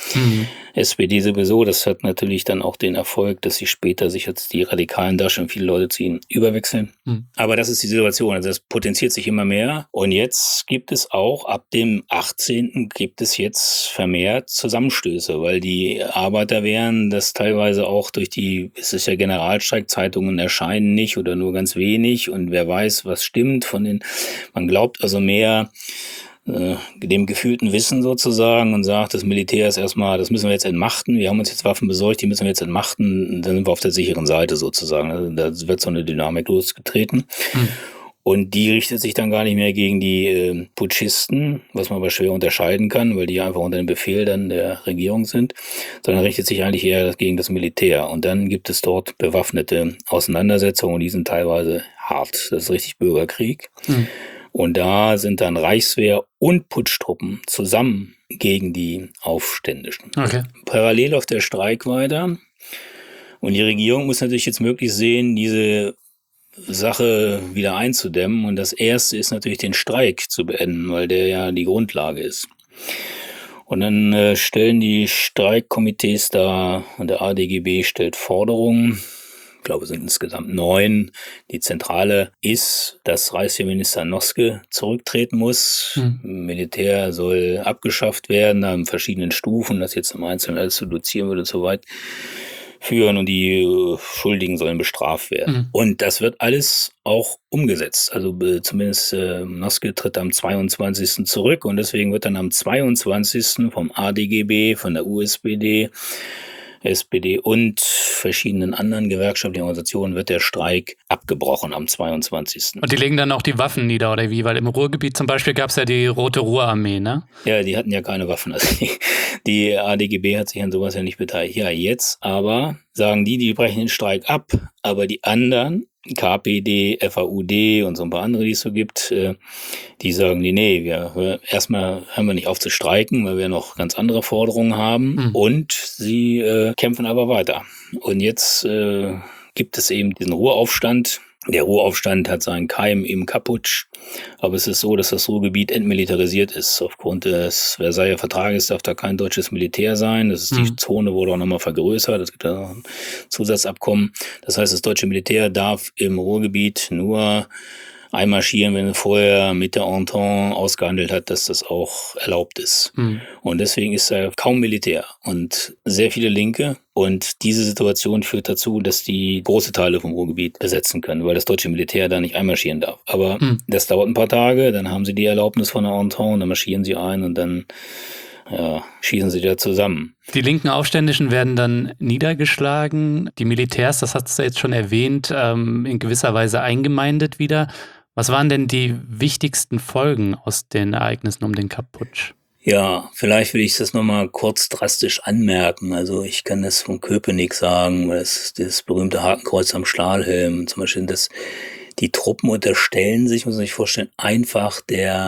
SPD sowieso. Das hat natürlich dann auch den Erfolg, dass sie später sich jetzt die Radikalen da schon viele Leute zu ihnen überwechseln. Aber das ist die Situation. Also das potenziert sich immer mehr. Und jetzt gibt es auch ab dem 18. gibt es jetzt vermehrt Zusammenstöße, weil die Arbeiterwehren das teilweise auch es ist ja Generalstreik, Zeitungen erscheinen nicht oder nur ganz wenig und wer weiß, was stimmt man glaubt also mehr dem gefühlten Wissen sozusagen und sagt, das Militär ist erstmal, das müssen wir jetzt entmachten, wir haben uns jetzt Waffen besorgt, die müssen wir jetzt entmachten, dann sind wir auf der sicheren Seite sozusagen. Also da wird so eine Dynamik losgetreten. Und die richtet sich dann gar nicht mehr gegen die Putschisten, was man aber schwer unterscheiden kann, weil die einfach unter dem Befehl dann der Regierung sind, sondern richtet sich eigentlich eher gegen das Militär. Und dann gibt es dort bewaffnete Auseinandersetzungen und die sind teilweise hart. Das ist richtig Bürgerkrieg. Und da sind dann Reichswehr und Putschtruppen zusammen gegen die Aufständischen. Okay. Parallel läuft der Streik weiter. Und die Regierung muss natürlich jetzt möglichst sehen, diese Sache wieder einzudämmen. Und das Erste ist natürlich, den Streik zu beenden, weil der ja die Grundlage ist. Und dann stellen die Streikkomitees da und der ADGB stellt Forderungen. Ich glaube, es sind insgesamt 9. Die zentrale ist, dass Reichswehrminister Noske zurücktreten muss. Militär soll abgeschafft werden, in verschiedenen Stufen, das jetzt im Einzelnen alles zu dozieren würde, so weit führen und die Schuldigen sollen bestraft werden. Und das wird alles auch umgesetzt. Also zumindest Noske tritt am 22. zurück und deswegen wird dann am 22. vom ADGB, von der USPD, SPD und verschiedenen anderen gewerkschaftlichen Organisationen wird der Streik abgebrochen am 22. Und die legen dann auch die Waffen nieder, oder wie? Weil im Ruhrgebiet zum Beispiel gab es ja die Rote Ruhrarmee, ne? Ja, die hatten ja keine Waffen. Also die ADGB hat sich an sowas ja nicht beteiligt. Ja, jetzt aber sagen die brechen den Streik ab, aber die anderen, KPD, FAUD und so ein paar andere, die es so gibt, die sagen, nee, erstmal hören wir nicht auf zu streiken, weil wir noch ganz andere Forderungen haben und sie kämpfen aber weiter. Und jetzt gibt es eben diesen Ruhraufstand. Der Ruhraufstand hat seinen Keim im Kapp-Putsch, aber es ist so, dass das Ruhrgebiet entmilitarisiert ist. Aufgrund des Versailler Vertrages darf da kein deutsches Militär sein. Das ist die Zone wurde auch nochmal vergrößert. Es gibt da ein Zusatzabkommen. Das heißt, das deutsche Militär darf im Ruhrgebiet nur einmarschieren, wenn er vorher mit der Entente ausgehandelt hat, dass das auch erlaubt ist. Und deswegen ist da kaum Militär und sehr viele Linke. Und diese Situation führt dazu, dass die große Teile vom Ruhrgebiet besetzen können, weil das deutsche Militär da nicht einmarschieren darf. Aber das dauert ein paar Tage, dann haben sie die Erlaubnis von der Entente, dann marschieren sie ein und dann schießen sie da zusammen. Die linken Aufständischen werden dann niedergeschlagen. Die Militärs, das hast du jetzt schon erwähnt, in gewisser Weise eingemeindet wieder. Was waren denn die wichtigsten Folgen aus den Ereignissen um den Kapp-Putsch? Ja, vielleicht will ich das nochmal kurz drastisch anmerken. Also ich kann das von Köpenick sagen, das berühmte Hakenkreuz am Stahlhelm. Zum Beispiel, dass die Truppen unterstellen sich, muss man sich vorstellen, einfach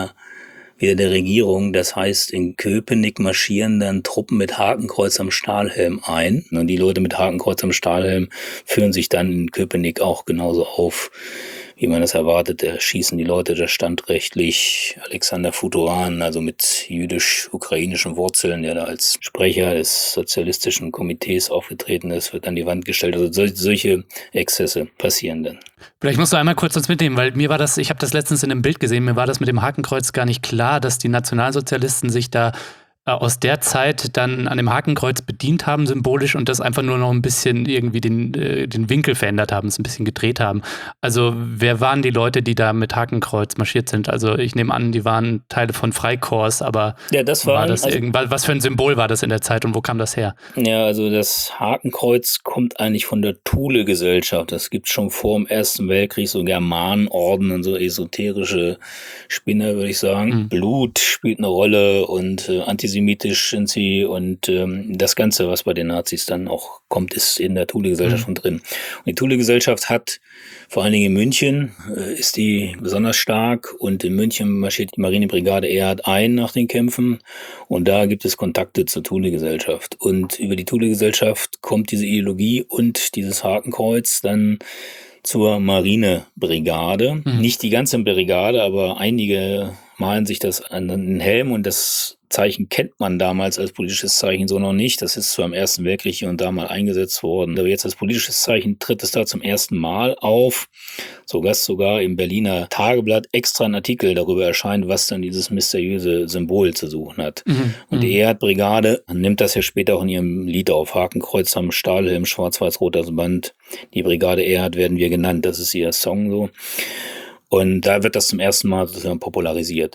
wieder der Regierung. Das heißt, in Köpenick marschieren dann Truppen mit Hakenkreuz am Stahlhelm ein. Und die Leute mit Hakenkreuz am Stahlhelm führen sich dann in Köpenick auch genauso auf, wie man das erwartet. Da schießen die Leute da standrechtlich. Alexander Futuran, also mit jüdisch-ukrainischen Wurzeln, der da als Sprecher des sozialistischen Komitees aufgetreten ist, wird an die Wand gestellt. Also solche Exzesse passieren dann. Vielleicht musst du einmal kurz uns mitnehmen, weil mir war das, ich habe das letztens in einem Bild gesehen, mir war das mit dem Hakenkreuz gar nicht klar, dass die Nationalsozialisten sich da aus der Zeit dann an dem Hakenkreuz bedient haben, symbolisch, und das einfach nur noch ein bisschen irgendwie den Winkel verändert haben, es ein bisschen gedreht haben. Also wer waren die Leute, die da mit Hakenkreuz marschiert sind? Also ich nehme an, die waren Teile von Freikorps, aber ja, das war das was für ein Symbol war das in der Zeit und wo kam das her? Ja, also das Hakenkreuz kommt eigentlich von der Thule-Gesellschaft. Das gibt es schon vor dem Ersten Weltkrieg, so Germanenorden und so esoterische Spinner, würde ich sagen. Blut spielt eine Rolle und antisemitisch sind sie und das Ganze, was bei den Nazis dann auch kommt, ist in der Thule-Gesellschaft schon drin. Und die Thule-Gesellschaft hat, vor allen Dingen in München, ist die besonders stark, und in München marschiert die Marinebrigade Erhard ein nach den Kämpfen und da gibt es Kontakte zur Thule-Gesellschaft. Und über die Thule-Gesellschaft kommt diese Ideologie und dieses Hakenkreuz dann zur Marinebrigade. Nicht die ganze Brigade, aber einige malen sich das an den Helm, und das Zeichen kennt man damals als politisches Zeichen so noch nicht. Das ist zwar im Ersten Weltkrieg hier und da mal eingesetzt worden, aber jetzt als politisches Zeichen tritt es da zum ersten Mal auf, sodass sogar im Berliner Tageblatt extra ein Artikel darüber erscheint, was dann dieses mysteriöse Symbol zu suchen hat. Und die Erhard-Brigade nimmt das ja später auch in ihrem Lied auf, Hakenkreuz am Stahlhelm, schwarz-weiß-rotes Band. Die Brigade Erhard werden wir genannt, das ist ihr Song so. Und da wird das zum ersten Mal sozusagen popularisiert.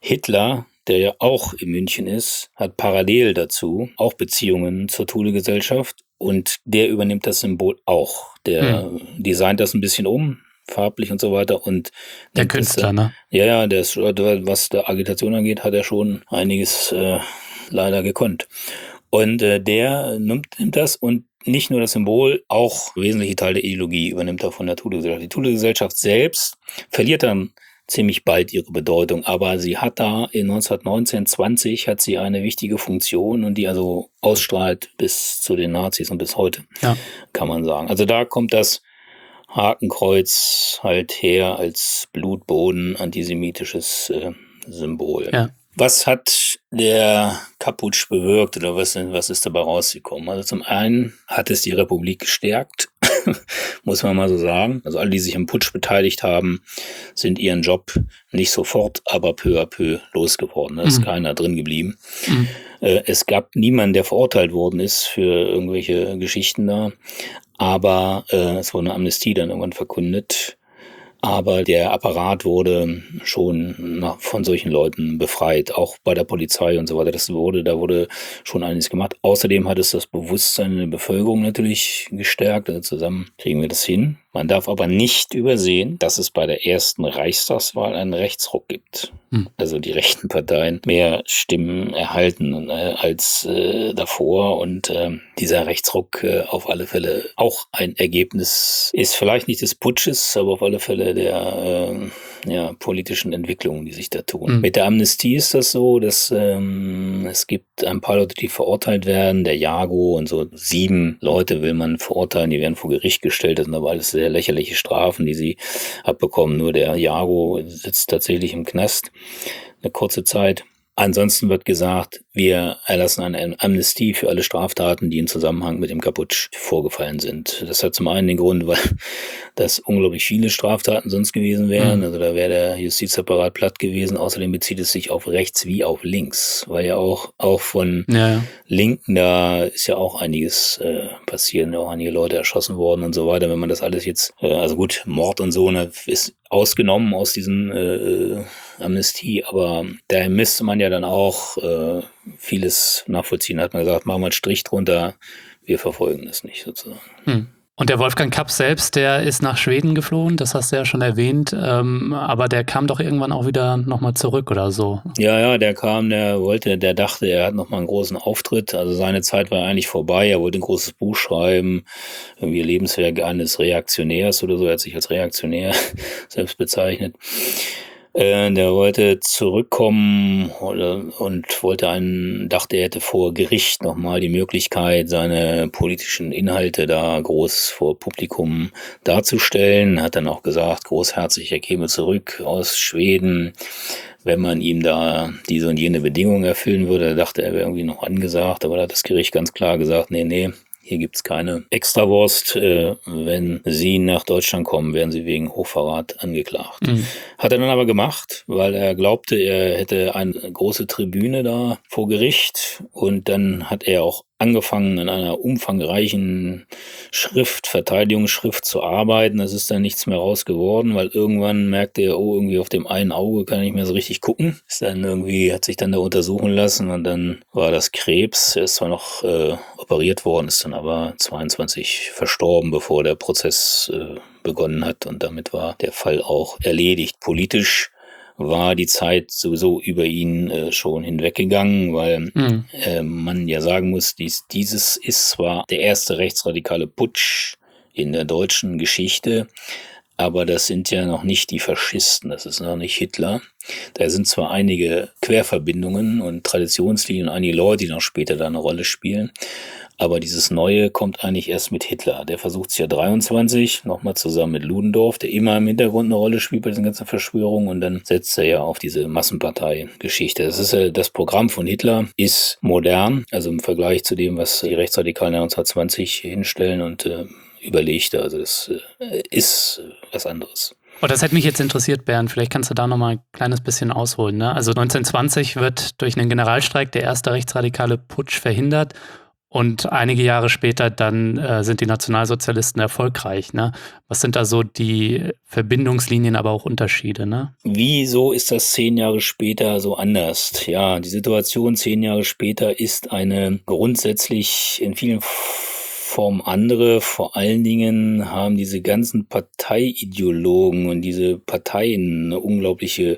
Hitler, der ja auch in München ist, hat parallel dazu auch Beziehungen zur Thule-Gesellschaft und der übernimmt das Symbol auch. Der designt das ein bisschen um, farblich und so weiter. Und der Künstler, ne? Ja, was der Agitation angeht, hat er schon einiges leider gekonnt. Und der nimmt das und nicht nur das Symbol, auch wesentliche Teile der Ideologie übernimmt er von der Thule-Gesellschaft. Die Thule-Gesellschaft selbst verliert dann ziemlich bald ihre Bedeutung, aber sie hat da in 1919, 20 hat sie eine wichtige Funktion und die also ausstrahlt bis zu den Nazis und bis heute, kann man sagen. Also da kommt das Hakenkreuz halt her als Blutboden, antisemitisches Symbol. Ja. Was hat der Kapp-Putsch bewirkt oder was ist dabei rausgekommen? Also zum einen hat es die Republik gestärkt, muss man mal so sagen. Also alle, die sich am Putsch beteiligt haben, sind ihren Job nicht sofort, aber peu à peu losgeworden. Da ist keiner drin geblieben. Es gab niemanden, der verurteilt worden ist für irgendwelche Geschichten da, aber es wurde eine Amnestie dann irgendwann verkündet. Aber der Apparat wurde schon von solchen Leuten befreit, auch bei der Polizei und so weiter. Da wurde schon einiges gemacht. Außerdem hat es das Bewusstsein in der Bevölkerung natürlich gestärkt. Also zusammen kriegen wir das hin. Man darf aber nicht übersehen, dass es bei der ersten Reichstagswahl einen Rechtsruck gibt. Also die rechten Parteien mehr Stimmen erhalten als davor. Und dieser Rechtsruck auf alle Fälle auch ein Ergebnis ist vielleicht nicht des Putsches, aber auf alle Fälle der politischen Entwicklungen, die sich da tun. Mit der Amnestie ist das so, dass es gibt ein paar Leute, die verurteilt werden. Der Jago und so 7 Leute will man verurteilen, die werden vor Gericht gestellt. Das sind aber alles sehr lächerliche Strafen, die sie abbekommen. Nur der Jago sitzt tatsächlich im Knast eine kurze Zeit. Ansonsten wird gesagt, wir erlassen eine Amnestie für alle Straftaten, die im Zusammenhang mit dem Kapp-Putsch vorgefallen sind. Das hat zum einen den Grund, weil das unglaublich viele Straftaten sonst gewesen wären. Also da wäre der Justizapparat platt gewesen. Außerdem bezieht es sich auf rechts wie auf links, weil ja auch von Linken, da ist ja auch einiges passiert, auch einige Leute erschossen worden und so weiter. Wenn man das alles jetzt, also gut, Mord und so, ne, ist ausgenommen aus diesen Amnestie, aber da müsste man ja dann auch vieles nachvollziehen. Hat man gesagt, machen wir einen Strich drunter, wir verfolgen das nicht sozusagen. Und der Wolfgang Kapp selbst, der ist nach Schweden geflohen, das hast du ja schon erwähnt, aber der kam doch irgendwann auch wieder nochmal zurück oder so. Ja, der dachte, er hat nochmal einen großen Auftritt, also seine Zeit war eigentlich vorbei, er wollte ein großes Buch schreiben, irgendwie Lebenswerk eines Reaktionärs oder so, er hat sich als Reaktionär selbst bezeichnet. Der wollte zurückkommen und dachte, er hätte vor Gericht nochmal die Möglichkeit, seine politischen Inhalte da groß vor Publikum darzustellen. Hat dann auch gesagt, großherzig, er käme zurück aus Schweden, wenn man ihm da diese und jene Bedingungen erfüllen würde. Da dachte er, wäre irgendwie noch angesagt, aber da hat das Gericht ganz klar gesagt, nee, hier gibt's keine Extrawurst. Wenn Sie nach Deutschland kommen, werden Sie wegen Hochverrat angeklagt. Hat er dann aber gemacht, weil er glaubte, er hätte eine große Tribüne da vor Gericht. Und dann hat er auch angefangen, an einer umfangreichen Verteidigungsschrift zu arbeiten. Das ist dann nichts mehr raus geworden, weil irgendwann merkte er, irgendwie auf dem einen Auge kann ich nicht mehr so richtig gucken. Hat sich dann da untersuchen lassen und dann war das Krebs. Er ist zwar noch operiert worden, ist dann aber 22 verstorben, bevor der Prozess begonnen hat und damit war der Fall auch erledigt. Politisch war die Zeit sowieso über ihn schon hinweggegangen, weil man ja sagen muss, dieses ist zwar der erste rechtsradikale Putsch in der deutschen Geschichte, aber das sind ja noch nicht die Faschisten, das ist noch nicht Hitler. Da sind zwar einige Querverbindungen und Traditionslinien und einige Leute, die noch später da eine Rolle spielen, aber dieses Neue kommt eigentlich erst mit Hitler. Der versucht es ja 23, nochmal zusammen mit Ludendorff, der immer im Hintergrund eine Rolle spielt bei diesen ganzen Verschwörungen und dann setzt er ja auf diese Massenpartei-Geschichte. Das Programm von Hitler ist modern, also im Vergleich zu dem, was die Rechtsradikalen 1920 hinstellen und überlegter. Also das ist was anderes. Oh, das hätte mich jetzt interessiert, Bernd. Vielleicht kannst du da nochmal ein kleines bisschen ausholen, ne? Also 1920 wird durch einen Generalstreik der erste rechtsradikale Putsch verhindert. Und einige Jahre später dann sind die Nationalsozialisten erfolgreich. Ne? Was sind da so die Verbindungslinien, aber auch Unterschiede? Ne? Wieso ist das 10 Jahre später so anders? Ja, die Situation 10 Jahre später ist eine grundsätzlich in vielen Formen andere. Vor allen Dingen haben diese ganzen Parteiideologen und diese Parteien eine unglaubliche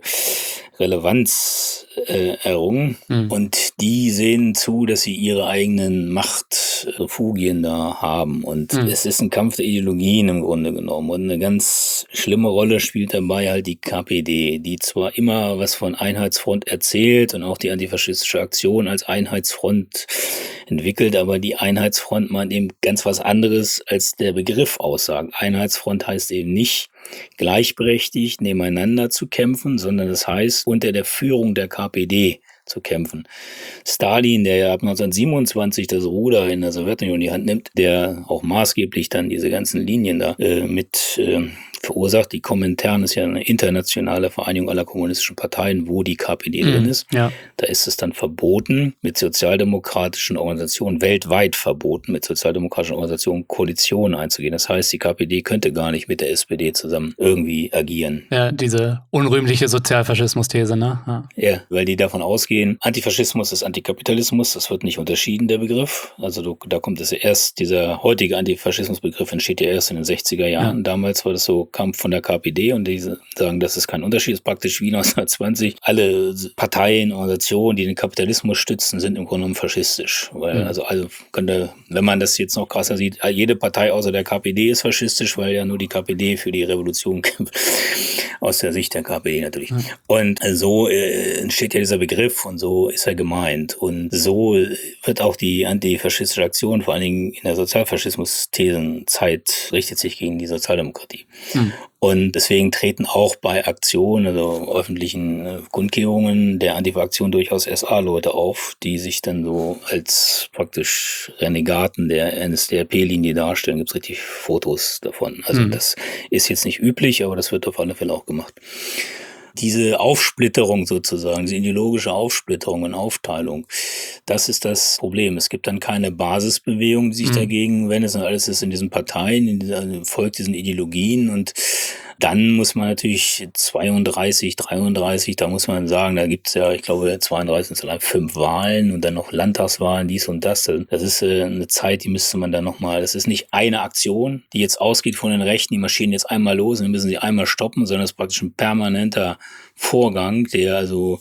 Relevanz errungen. Und die sehen zu, dass sie ihre eigenen Machtrefugien da haben. Und es ist ein Kampf der Ideologien im Grunde genommen. Und eine ganz schlimme Rolle spielt dabei halt die KPD, die zwar immer was von Einheitsfront erzählt und auch die antifaschistische Aktion als Einheitsfront entwickelt, aber die Einheitsfront meint eben ganz was anderes, als der Begriff aussagt. Einheitsfront heißt eben nicht, gleichberechtigt nebeneinander zu kämpfen, sondern das heißt, unter der Führung der KPD zu kämpfen. Stalin, der ja ab 1927 das Ruder in der Sowjetunion in die Hand nimmt, der auch maßgeblich dann diese ganzen Linien da mit verursacht. Die Komintern ist ja eine internationale Vereinigung aller kommunistischen Parteien, wo die KPD drin ist. Ja. Da ist es dann verboten, mit sozialdemokratischen Organisationen, weltweit verboten, mit sozialdemokratischen Organisationen Koalitionen einzugehen. Das heißt, die KPD könnte gar nicht mit der SPD zusammen irgendwie agieren. Ja, diese unrühmliche Sozialfaschismus-These, ne? Ja, weil die davon ausgehen, Antifaschismus ist Antikapitalismus, das wird nicht unterschieden, der Begriff. Also da kommt es erst, dieser heutige Antifaschismusbegriff entsteht ja erst in den 60er Jahren. Ja. Damals war das so Kampf von der KPD und die sagen, das ist kein Unterschied, das ist praktisch wie 1920. Alle Parteien, Organisationen, die den Kapitalismus stützen, sind im Grunde genommen faschistisch. Weil, also könnte, wenn man das jetzt noch krasser sieht, jede Partei außer der KPD ist faschistisch, weil ja nur die KPD für die Revolution kämpft. Aus der Sicht der KPD natürlich. Und so entsteht ja dieser Begriff und so ist er gemeint. Und so wird auch die antifaschistische Aktion, vor allen Dingen in der Sozialfaschismus-Thesenzeit, richtet sich gegen die Sozialdemokratie. Und deswegen treten auch bei Aktionen, also öffentlichen Kundgebungen der Antifa-Aktion durchaus SA-Leute auf, die sich dann so als praktisch Renegaten der NSDAP-Linie darstellen. Gibt es richtig Fotos davon. Also das ist jetzt nicht üblich, aber das wird auf alle Fälle auch gemacht. Diese Aufsplitterung sozusagen, diese ideologische Aufsplitterung und Aufteilung, das ist das Problem. Es gibt dann keine Basisbewegung, die sich dagegen wendet, sondern alles ist in diesen Parteien, folgt diesen Ideologien und dann muss man natürlich 32, 33, da muss man sagen, da gibt's ja, ich glaube, 32 sind 5 Wahlen und dann noch Landtagswahlen, dies und das. Das ist eine Zeit, die müsste man dann nochmal, das ist nicht eine Aktion, die jetzt ausgeht von den Rechten, die marschieren jetzt einmal los und dann müssen sie einmal stoppen, sondern es ist praktisch ein permanenter Vorgang, der also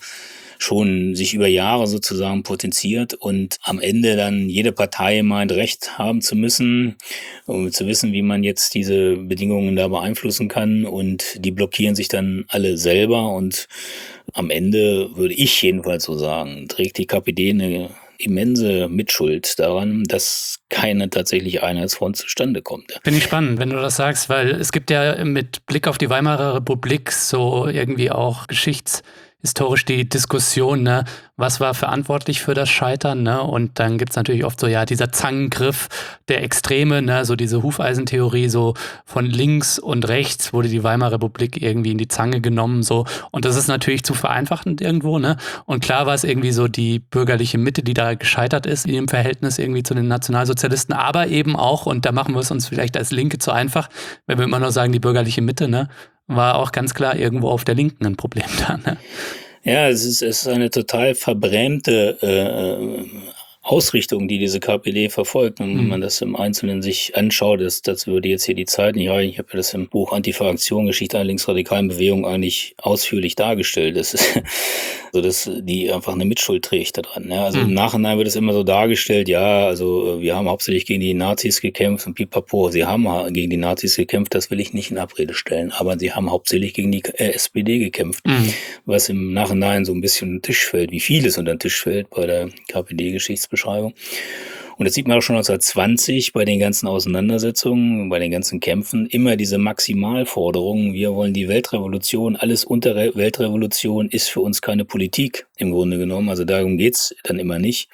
schon sich über Jahre sozusagen potenziert und am Ende dann jede Partei meint, Recht haben zu müssen, um zu wissen, wie man jetzt diese Bedingungen da beeinflussen kann und die blockieren sich dann alle selber und am Ende, würde ich jedenfalls so sagen, trägt die KPD eine immense Mitschuld daran, dass keine tatsächliche Einheitsfront zustande kommt. Finde ich spannend, wenn du das sagst, weil es gibt ja mit Blick auf die Weimarer Republik so irgendwie auch historisch die Diskussion, ne, was war verantwortlich für das Scheitern, ne? Und dann gibt's natürlich oft so, ja, dieser Zangengriff der Extreme, ne, so diese Hufeisentheorie, so von links und rechts wurde die Weimarer Republik irgendwie in die Zange genommen, so. Und das ist natürlich zu vereinfachend irgendwo, ne? Und klar war es irgendwie so die bürgerliche Mitte, die da gescheitert ist im Verhältnis irgendwie zu den Nationalsozialisten, aber eben auch, und da machen wir es uns vielleicht als Linke zu einfach, wenn wir immer nur sagen, die bürgerliche Mitte, ne? War auch ganz klar irgendwo auf der Linken ein Problem da, ne? Ja, es ist eine total verbrämte Ausrichtung, die diese KPD verfolgt. Und wenn man das im Einzelnen sich anschaut, das würde jetzt hier die Zeit nicht reichen. Ich habe ja das im Buch Antifa-Aktion, Geschichte einer linksradikalen Bewegung eigentlich ausführlich dargestellt. Das ist so, dass die einfach eine Mitschuld trägt daran. Ja, also im Nachhinein wird es immer so dargestellt, ja, also wir haben hauptsächlich gegen die Nazis gekämpft und pipapo. Sie haben gegen die Nazis gekämpft, das will ich nicht in Abrede stellen. Aber sie haben hauptsächlich gegen die SPD gekämpft, was im Nachhinein so ein bisschen unter den Tisch fällt, wie vieles unter den Tisch fällt bei der KPD-Geschichtsbeschreibung. Und das sieht man auch schon 1920 bei den ganzen Auseinandersetzungen, bei den ganzen Kämpfen, immer diese Maximalforderungen, wir wollen die Weltrevolution, alles unter Weltrevolution ist für uns keine Politik im Grunde genommen, also darum geht's dann immer nicht,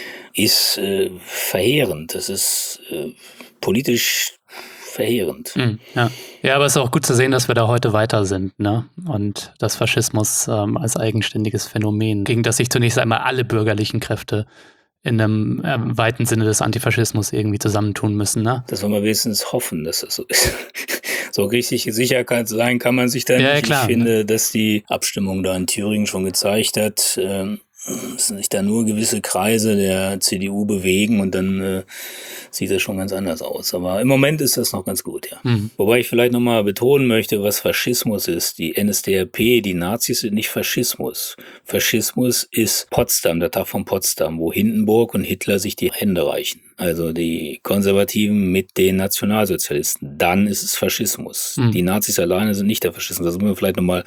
ist verheerend, das ist politisch verheerend. Ja. Ja, aber es ist auch gut zu sehen, dass wir da heute weiter sind, ne? Und das Faschismus als eigenständiges Phänomen, gegen das sich zunächst einmal alle bürgerlichen Kräfte in einem weiten Sinne des Antifaschismus irgendwie zusammentun müssen, ne? Das wollen wir wenigstens hoffen, dass das so ist. So richtig sicher sein kann man sich da nicht. Ja, klar, ich finde, dass die Abstimmung da in Thüringen schon gezeigt hat, dass sich da nur gewisse Kreise der CDU bewegen und dann sieht das schon ganz anders aus. Aber im Moment ist das noch ganz gut, ja. Wobei ich vielleicht nochmal betonen möchte, was Faschismus ist. Die NSDAP, die Nazis sind nicht Faschismus. Faschismus ist Potsdam, der Tag von Potsdam, wo Hindenburg und Hitler sich die Hände reichen. Also die Konservativen mit den Nationalsozialisten. Dann ist es Faschismus. Die Nazis alleine sind nicht der Faschismus. Das müssen wir vielleicht nochmal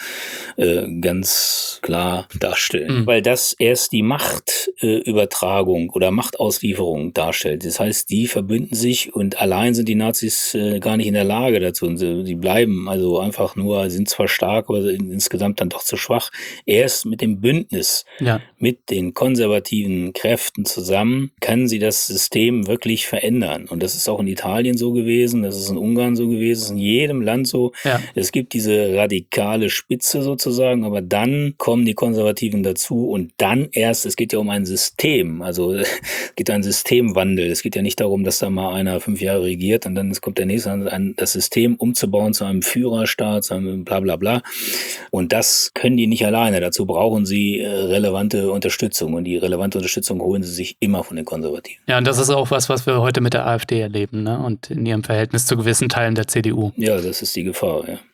ganz klar darstellen. Weil das erst die Machtübertragung oder Machtauslieferung darstellt. Das heißt, die verbünden sich und allein sind die Nazis gar nicht in der Lage dazu. Und sie bleiben also einfach nur, sind zwar stark, aber insgesamt dann doch zu schwach. Erst mit dem Bündnis, mit den konservativen Kräften zusammen, können sie das System wirklich verändern. Und das ist auch in Italien so gewesen, das ist in Ungarn so gewesen, das ist in jedem Land so. Ja. Es gibt diese radikale Spitze sozusagen, aber dann kommen die Konservativen dazu und dann erst, es geht ja um ein System, also es geht um einen Systemwandel. Es geht ja nicht darum, dass da mal einer 5 Jahre regiert und dann kommt der nächste an, das System umzubauen zu einem Führerstaat, zu einem bla bla bla. Und das können die nicht alleine. Dazu brauchen sie relevante Unterstützung und die relevante Unterstützung holen sie sich immer von den Konservativen. Ja, und das ist auch was wir heute mit der AfD erleben, ne? Und in ihrem Verhältnis zu gewissen Teilen der CDU. Ja, das ist die Gefahr, ja.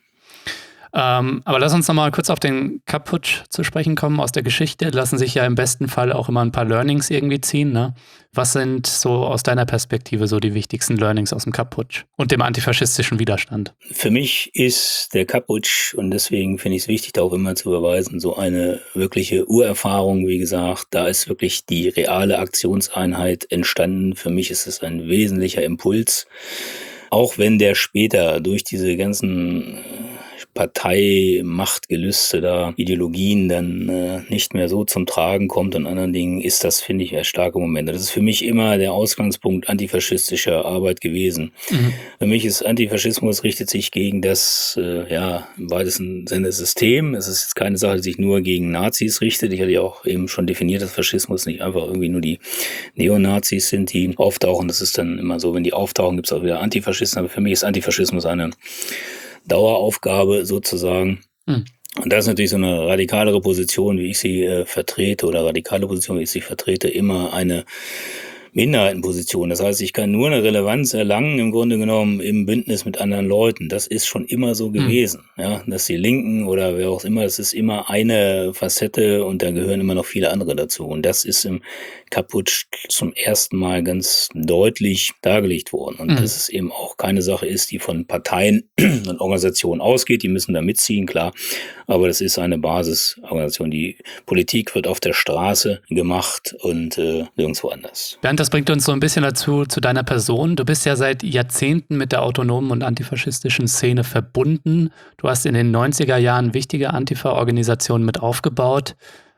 Aber lass uns nochmal kurz auf den Kapp-Putsch zu sprechen kommen. Aus der Geschichte lassen sich ja im besten Fall auch immer ein paar Learnings irgendwie ziehen, ne? Was sind so aus deiner Perspektive so die wichtigsten Learnings aus dem Kapp-Putsch und dem antifaschistischen Widerstand? Für mich ist der Kapp-Putsch, und deswegen finde ich es wichtig, darauf immer zu verweisen, so eine wirkliche Urerfahrung, wie gesagt, da ist wirklich die reale Aktionseinheit entstanden. Für mich ist es ein wesentlicher Impuls, auch wenn der später durch diese ganzen Parteimachtgelüste da, Ideologien dann nicht mehr so zum Tragen kommt und anderen Dingen, ist das, finde ich, ein starker Moment. Das ist für mich immer der Ausgangspunkt antifaschistischer Arbeit gewesen. Für mich ist Antifaschismus, richtet sich gegen das, im weitesten Sinne System. Es ist jetzt keine Sache, die sich nur gegen Nazis richtet. Ich hatte ja auch eben schon definiert, dass Faschismus nicht einfach irgendwie nur die Neonazis sind, die auftauchen. Das ist dann immer so, wenn die auftauchen, gibt es auch wieder Antifaschisten. Aber für mich ist Antifaschismus eine Daueraufgabe sozusagen. Und das ist natürlich so eine radikalere Position, wie ich sie vertrete, oder radikale Position, wie ich sie vertrete, immer eine Minderheitenposition. Das heißt, ich kann nur eine Relevanz erlangen, im Grunde genommen im Bündnis mit anderen Leuten. Das ist schon immer so gewesen. Ja, dass die Linken oder wer auch immer, das ist immer eine Facette und da gehören immer noch viele andere dazu. Und das ist im Kapp-Putsch zum ersten Mal ganz deutlich dargelegt worden. Und dass es eben auch keine Sache ist, die von Parteien und Organisationen ausgeht. Die müssen da mitziehen, klar. Aber das ist eine Basisorganisation. Die Politik wird auf der Straße gemacht und nirgendwo anders. Bernd, das bringt uns so ein bisschen dazu, zu deiner Person. Du bist ja seit Jahrzehnten mit der autonomen und antifaschistischen Szene verbunden. Du hast in den 90er Jahren wichtige Antifa-Organisationen mit aufgebaut.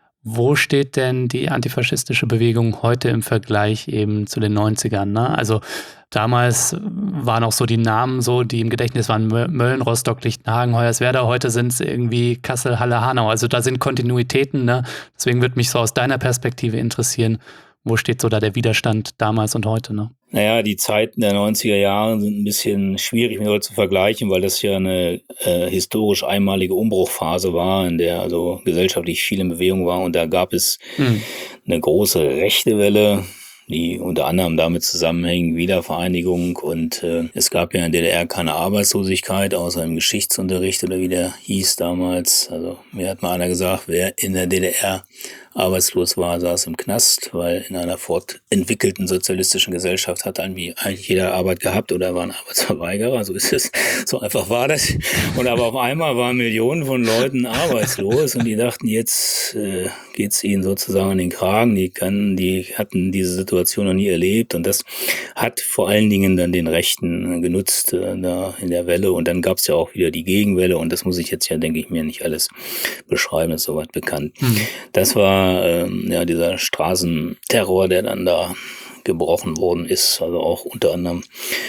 Wo steht denn die antifaschistische Bewegung heute im Vergleich eben zu den 90ern? Ne? Also damals waren auch so die Namen so, die im Gedächtnis waren: Mölln, Rostock, Lichtenhagen, Hoyerswerda. Heute sind es irgendwie Kassel, Halle, Hanau. Also da sind Kontinuitäten. Ne? Deswegen würde mich so aus deiner Perspektive interessieren, wo steht so da der Widerstand damals und heute? Ne? Naja, die Zeiten der 90er Jahre sind ein bisschen schwierig mit heute zu vergleichen, weil das ja eine historisch einmalige Umbruchphase war, in der also gesellschaftlich viel in Bewegung war. Und da gab es eine große rechte Welle, die unter anderem damit zusammenhängen, Wiedervereinigung. Und es gab ja in der DDR keine Arbeitslosigkeit, außer im Geschichtsunterricht oder wie der hieß damals. Also mir hat mal einer gesagt, wer in der DDR arbeitslos war, saß im Knast, weil in einer fortentwickelten sozialistischen Gesellschaft hat eigentlich jeder Arbeit gehabt oder war ein Arbeitsverweigerer, so ist es, so einfach war das. Und aber auf einmal waren Millionen von Leuten arbeitslos und die dachten, jetzt geht's ihnen sozusagen an den Kragen, die hatten diese Situation noch nie erlebt und das hat vor allen Dingen dann den Rechten genutzt da in der Welle und dann gab's ja auch wieder die Gegenwelle und das muss ich jetzt ja, denke ich, mir nicht alles beschreiben, ist soweit bekannt. Das war dieser Straßenterror, der dann da gebrochen worden ist, also auch unter anderem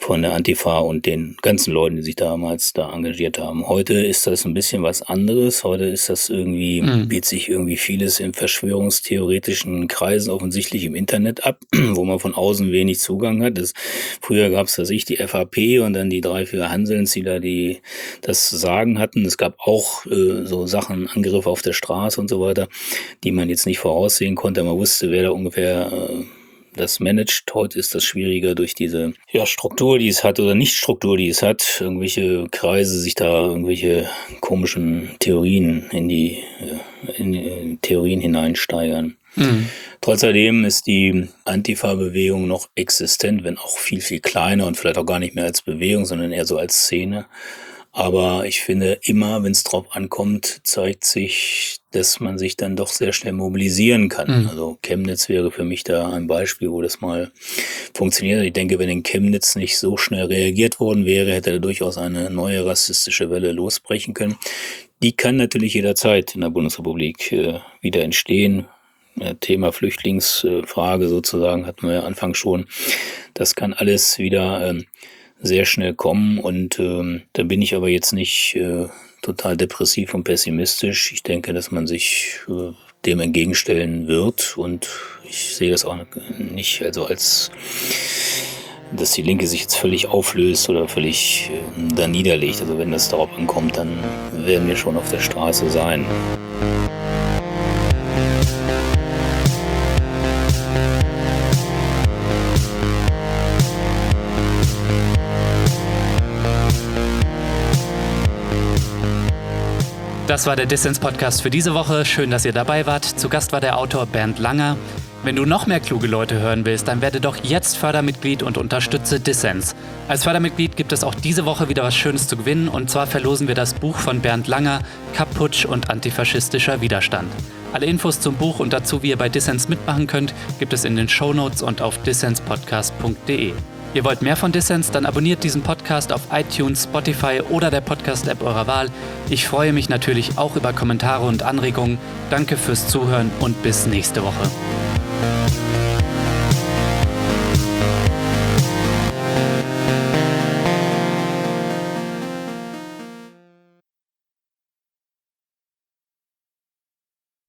von der Antifa und den ganzen Leuten, die sich damals da engagiert haben. Heute ist das ein bisschen was anderes. Heute ist das irgendwie, spielt sich irgendwie vieles in verschwörungstheoretischen Kreisen offensichtlich im Internet ab, wo man von außen wenig Zugang hat. Früher gab es, die FAP und dann die 3, 4 Hanselns, die das Sagen hatten. Es gab auch so Sachen, Angriffe auf der Straße und so weiter, die man jetzt nicht voraussehen konnte. Man wusste, wer da ungefähr das managt. Heute ist das schwieriger durch diese Struktur, die es hat oder Nicht-Struktur, die es hat. Irgendwelche Kreise sich da irgendwelche komischen Theorien in die Theorien hineinsteigern. Trotzdem ist die Antifa-Bewegung noch existent, wenn auch viel, viel kleiner und vielleicht auch gar nicht mehr als Bewegung, sondern eher so als Szene. Aber ich finde immer, wenn es drauf ankommt, zeigt sich, dass man sich dann doch sehr schnell mobilisieren kann. Also Chemnitz wäre für mich da ein Beispiel, wo das mal funktioniert. Ich denke, wenn in Chemnitz nicht so schnell reagiert worden wäre, hätte da durchaus eine neue rassistische Welle losbrechen können. Die kann natürlich jederzeit in der Bundesrepublik wieder entstehen. Thema Flüchtlingsfrage sozusagen hatten wir ja Anfang schon. Das kann alles wieder sehr schnell kommen und da bin ich aber jetzt nicht total depressiv und pessimistisch. Ich denke, dass man sich dem entgegenstellen wird und ich sehe das auch nicht als dass die Linke sich jetzt völlig auflöst oder völlig da niederlegt. Also wenn das darauf ankommt, dann werden wir schon auf der Straße sein. Das war der Dissens-Podcast für diese Woche. Schön, dass ihr dabei wart. Zu Gast war der Autor Bernd Langer. Wenn du noch mehr kluge Leute hören willst, dann werde doch jetzt Fördermitglied und unterstütze Dissens. Als Fördermitglied gibt es auch diese Woche wieder was Schönes zu gewinnen. Und zwar verlosen wir das Buch von Bernd Langer, Kapp-Putsch und antifaschistischer Widerstand. Alle Infos zum Buch und dazu, wie ihr bei Dissens mitmachen könnt, gibt es in den Shownotes und auf dissenspodcast.de. Ihr wollt mehr von Dissens? Dann abonniert diesen Podcast auf iTunes, Spotify oder der Podcast-App eurer Wahl. Ich freue mich natürlich auch über Kommentare und Anregungen. Danke fürs Zuhören und bis nächste Woche.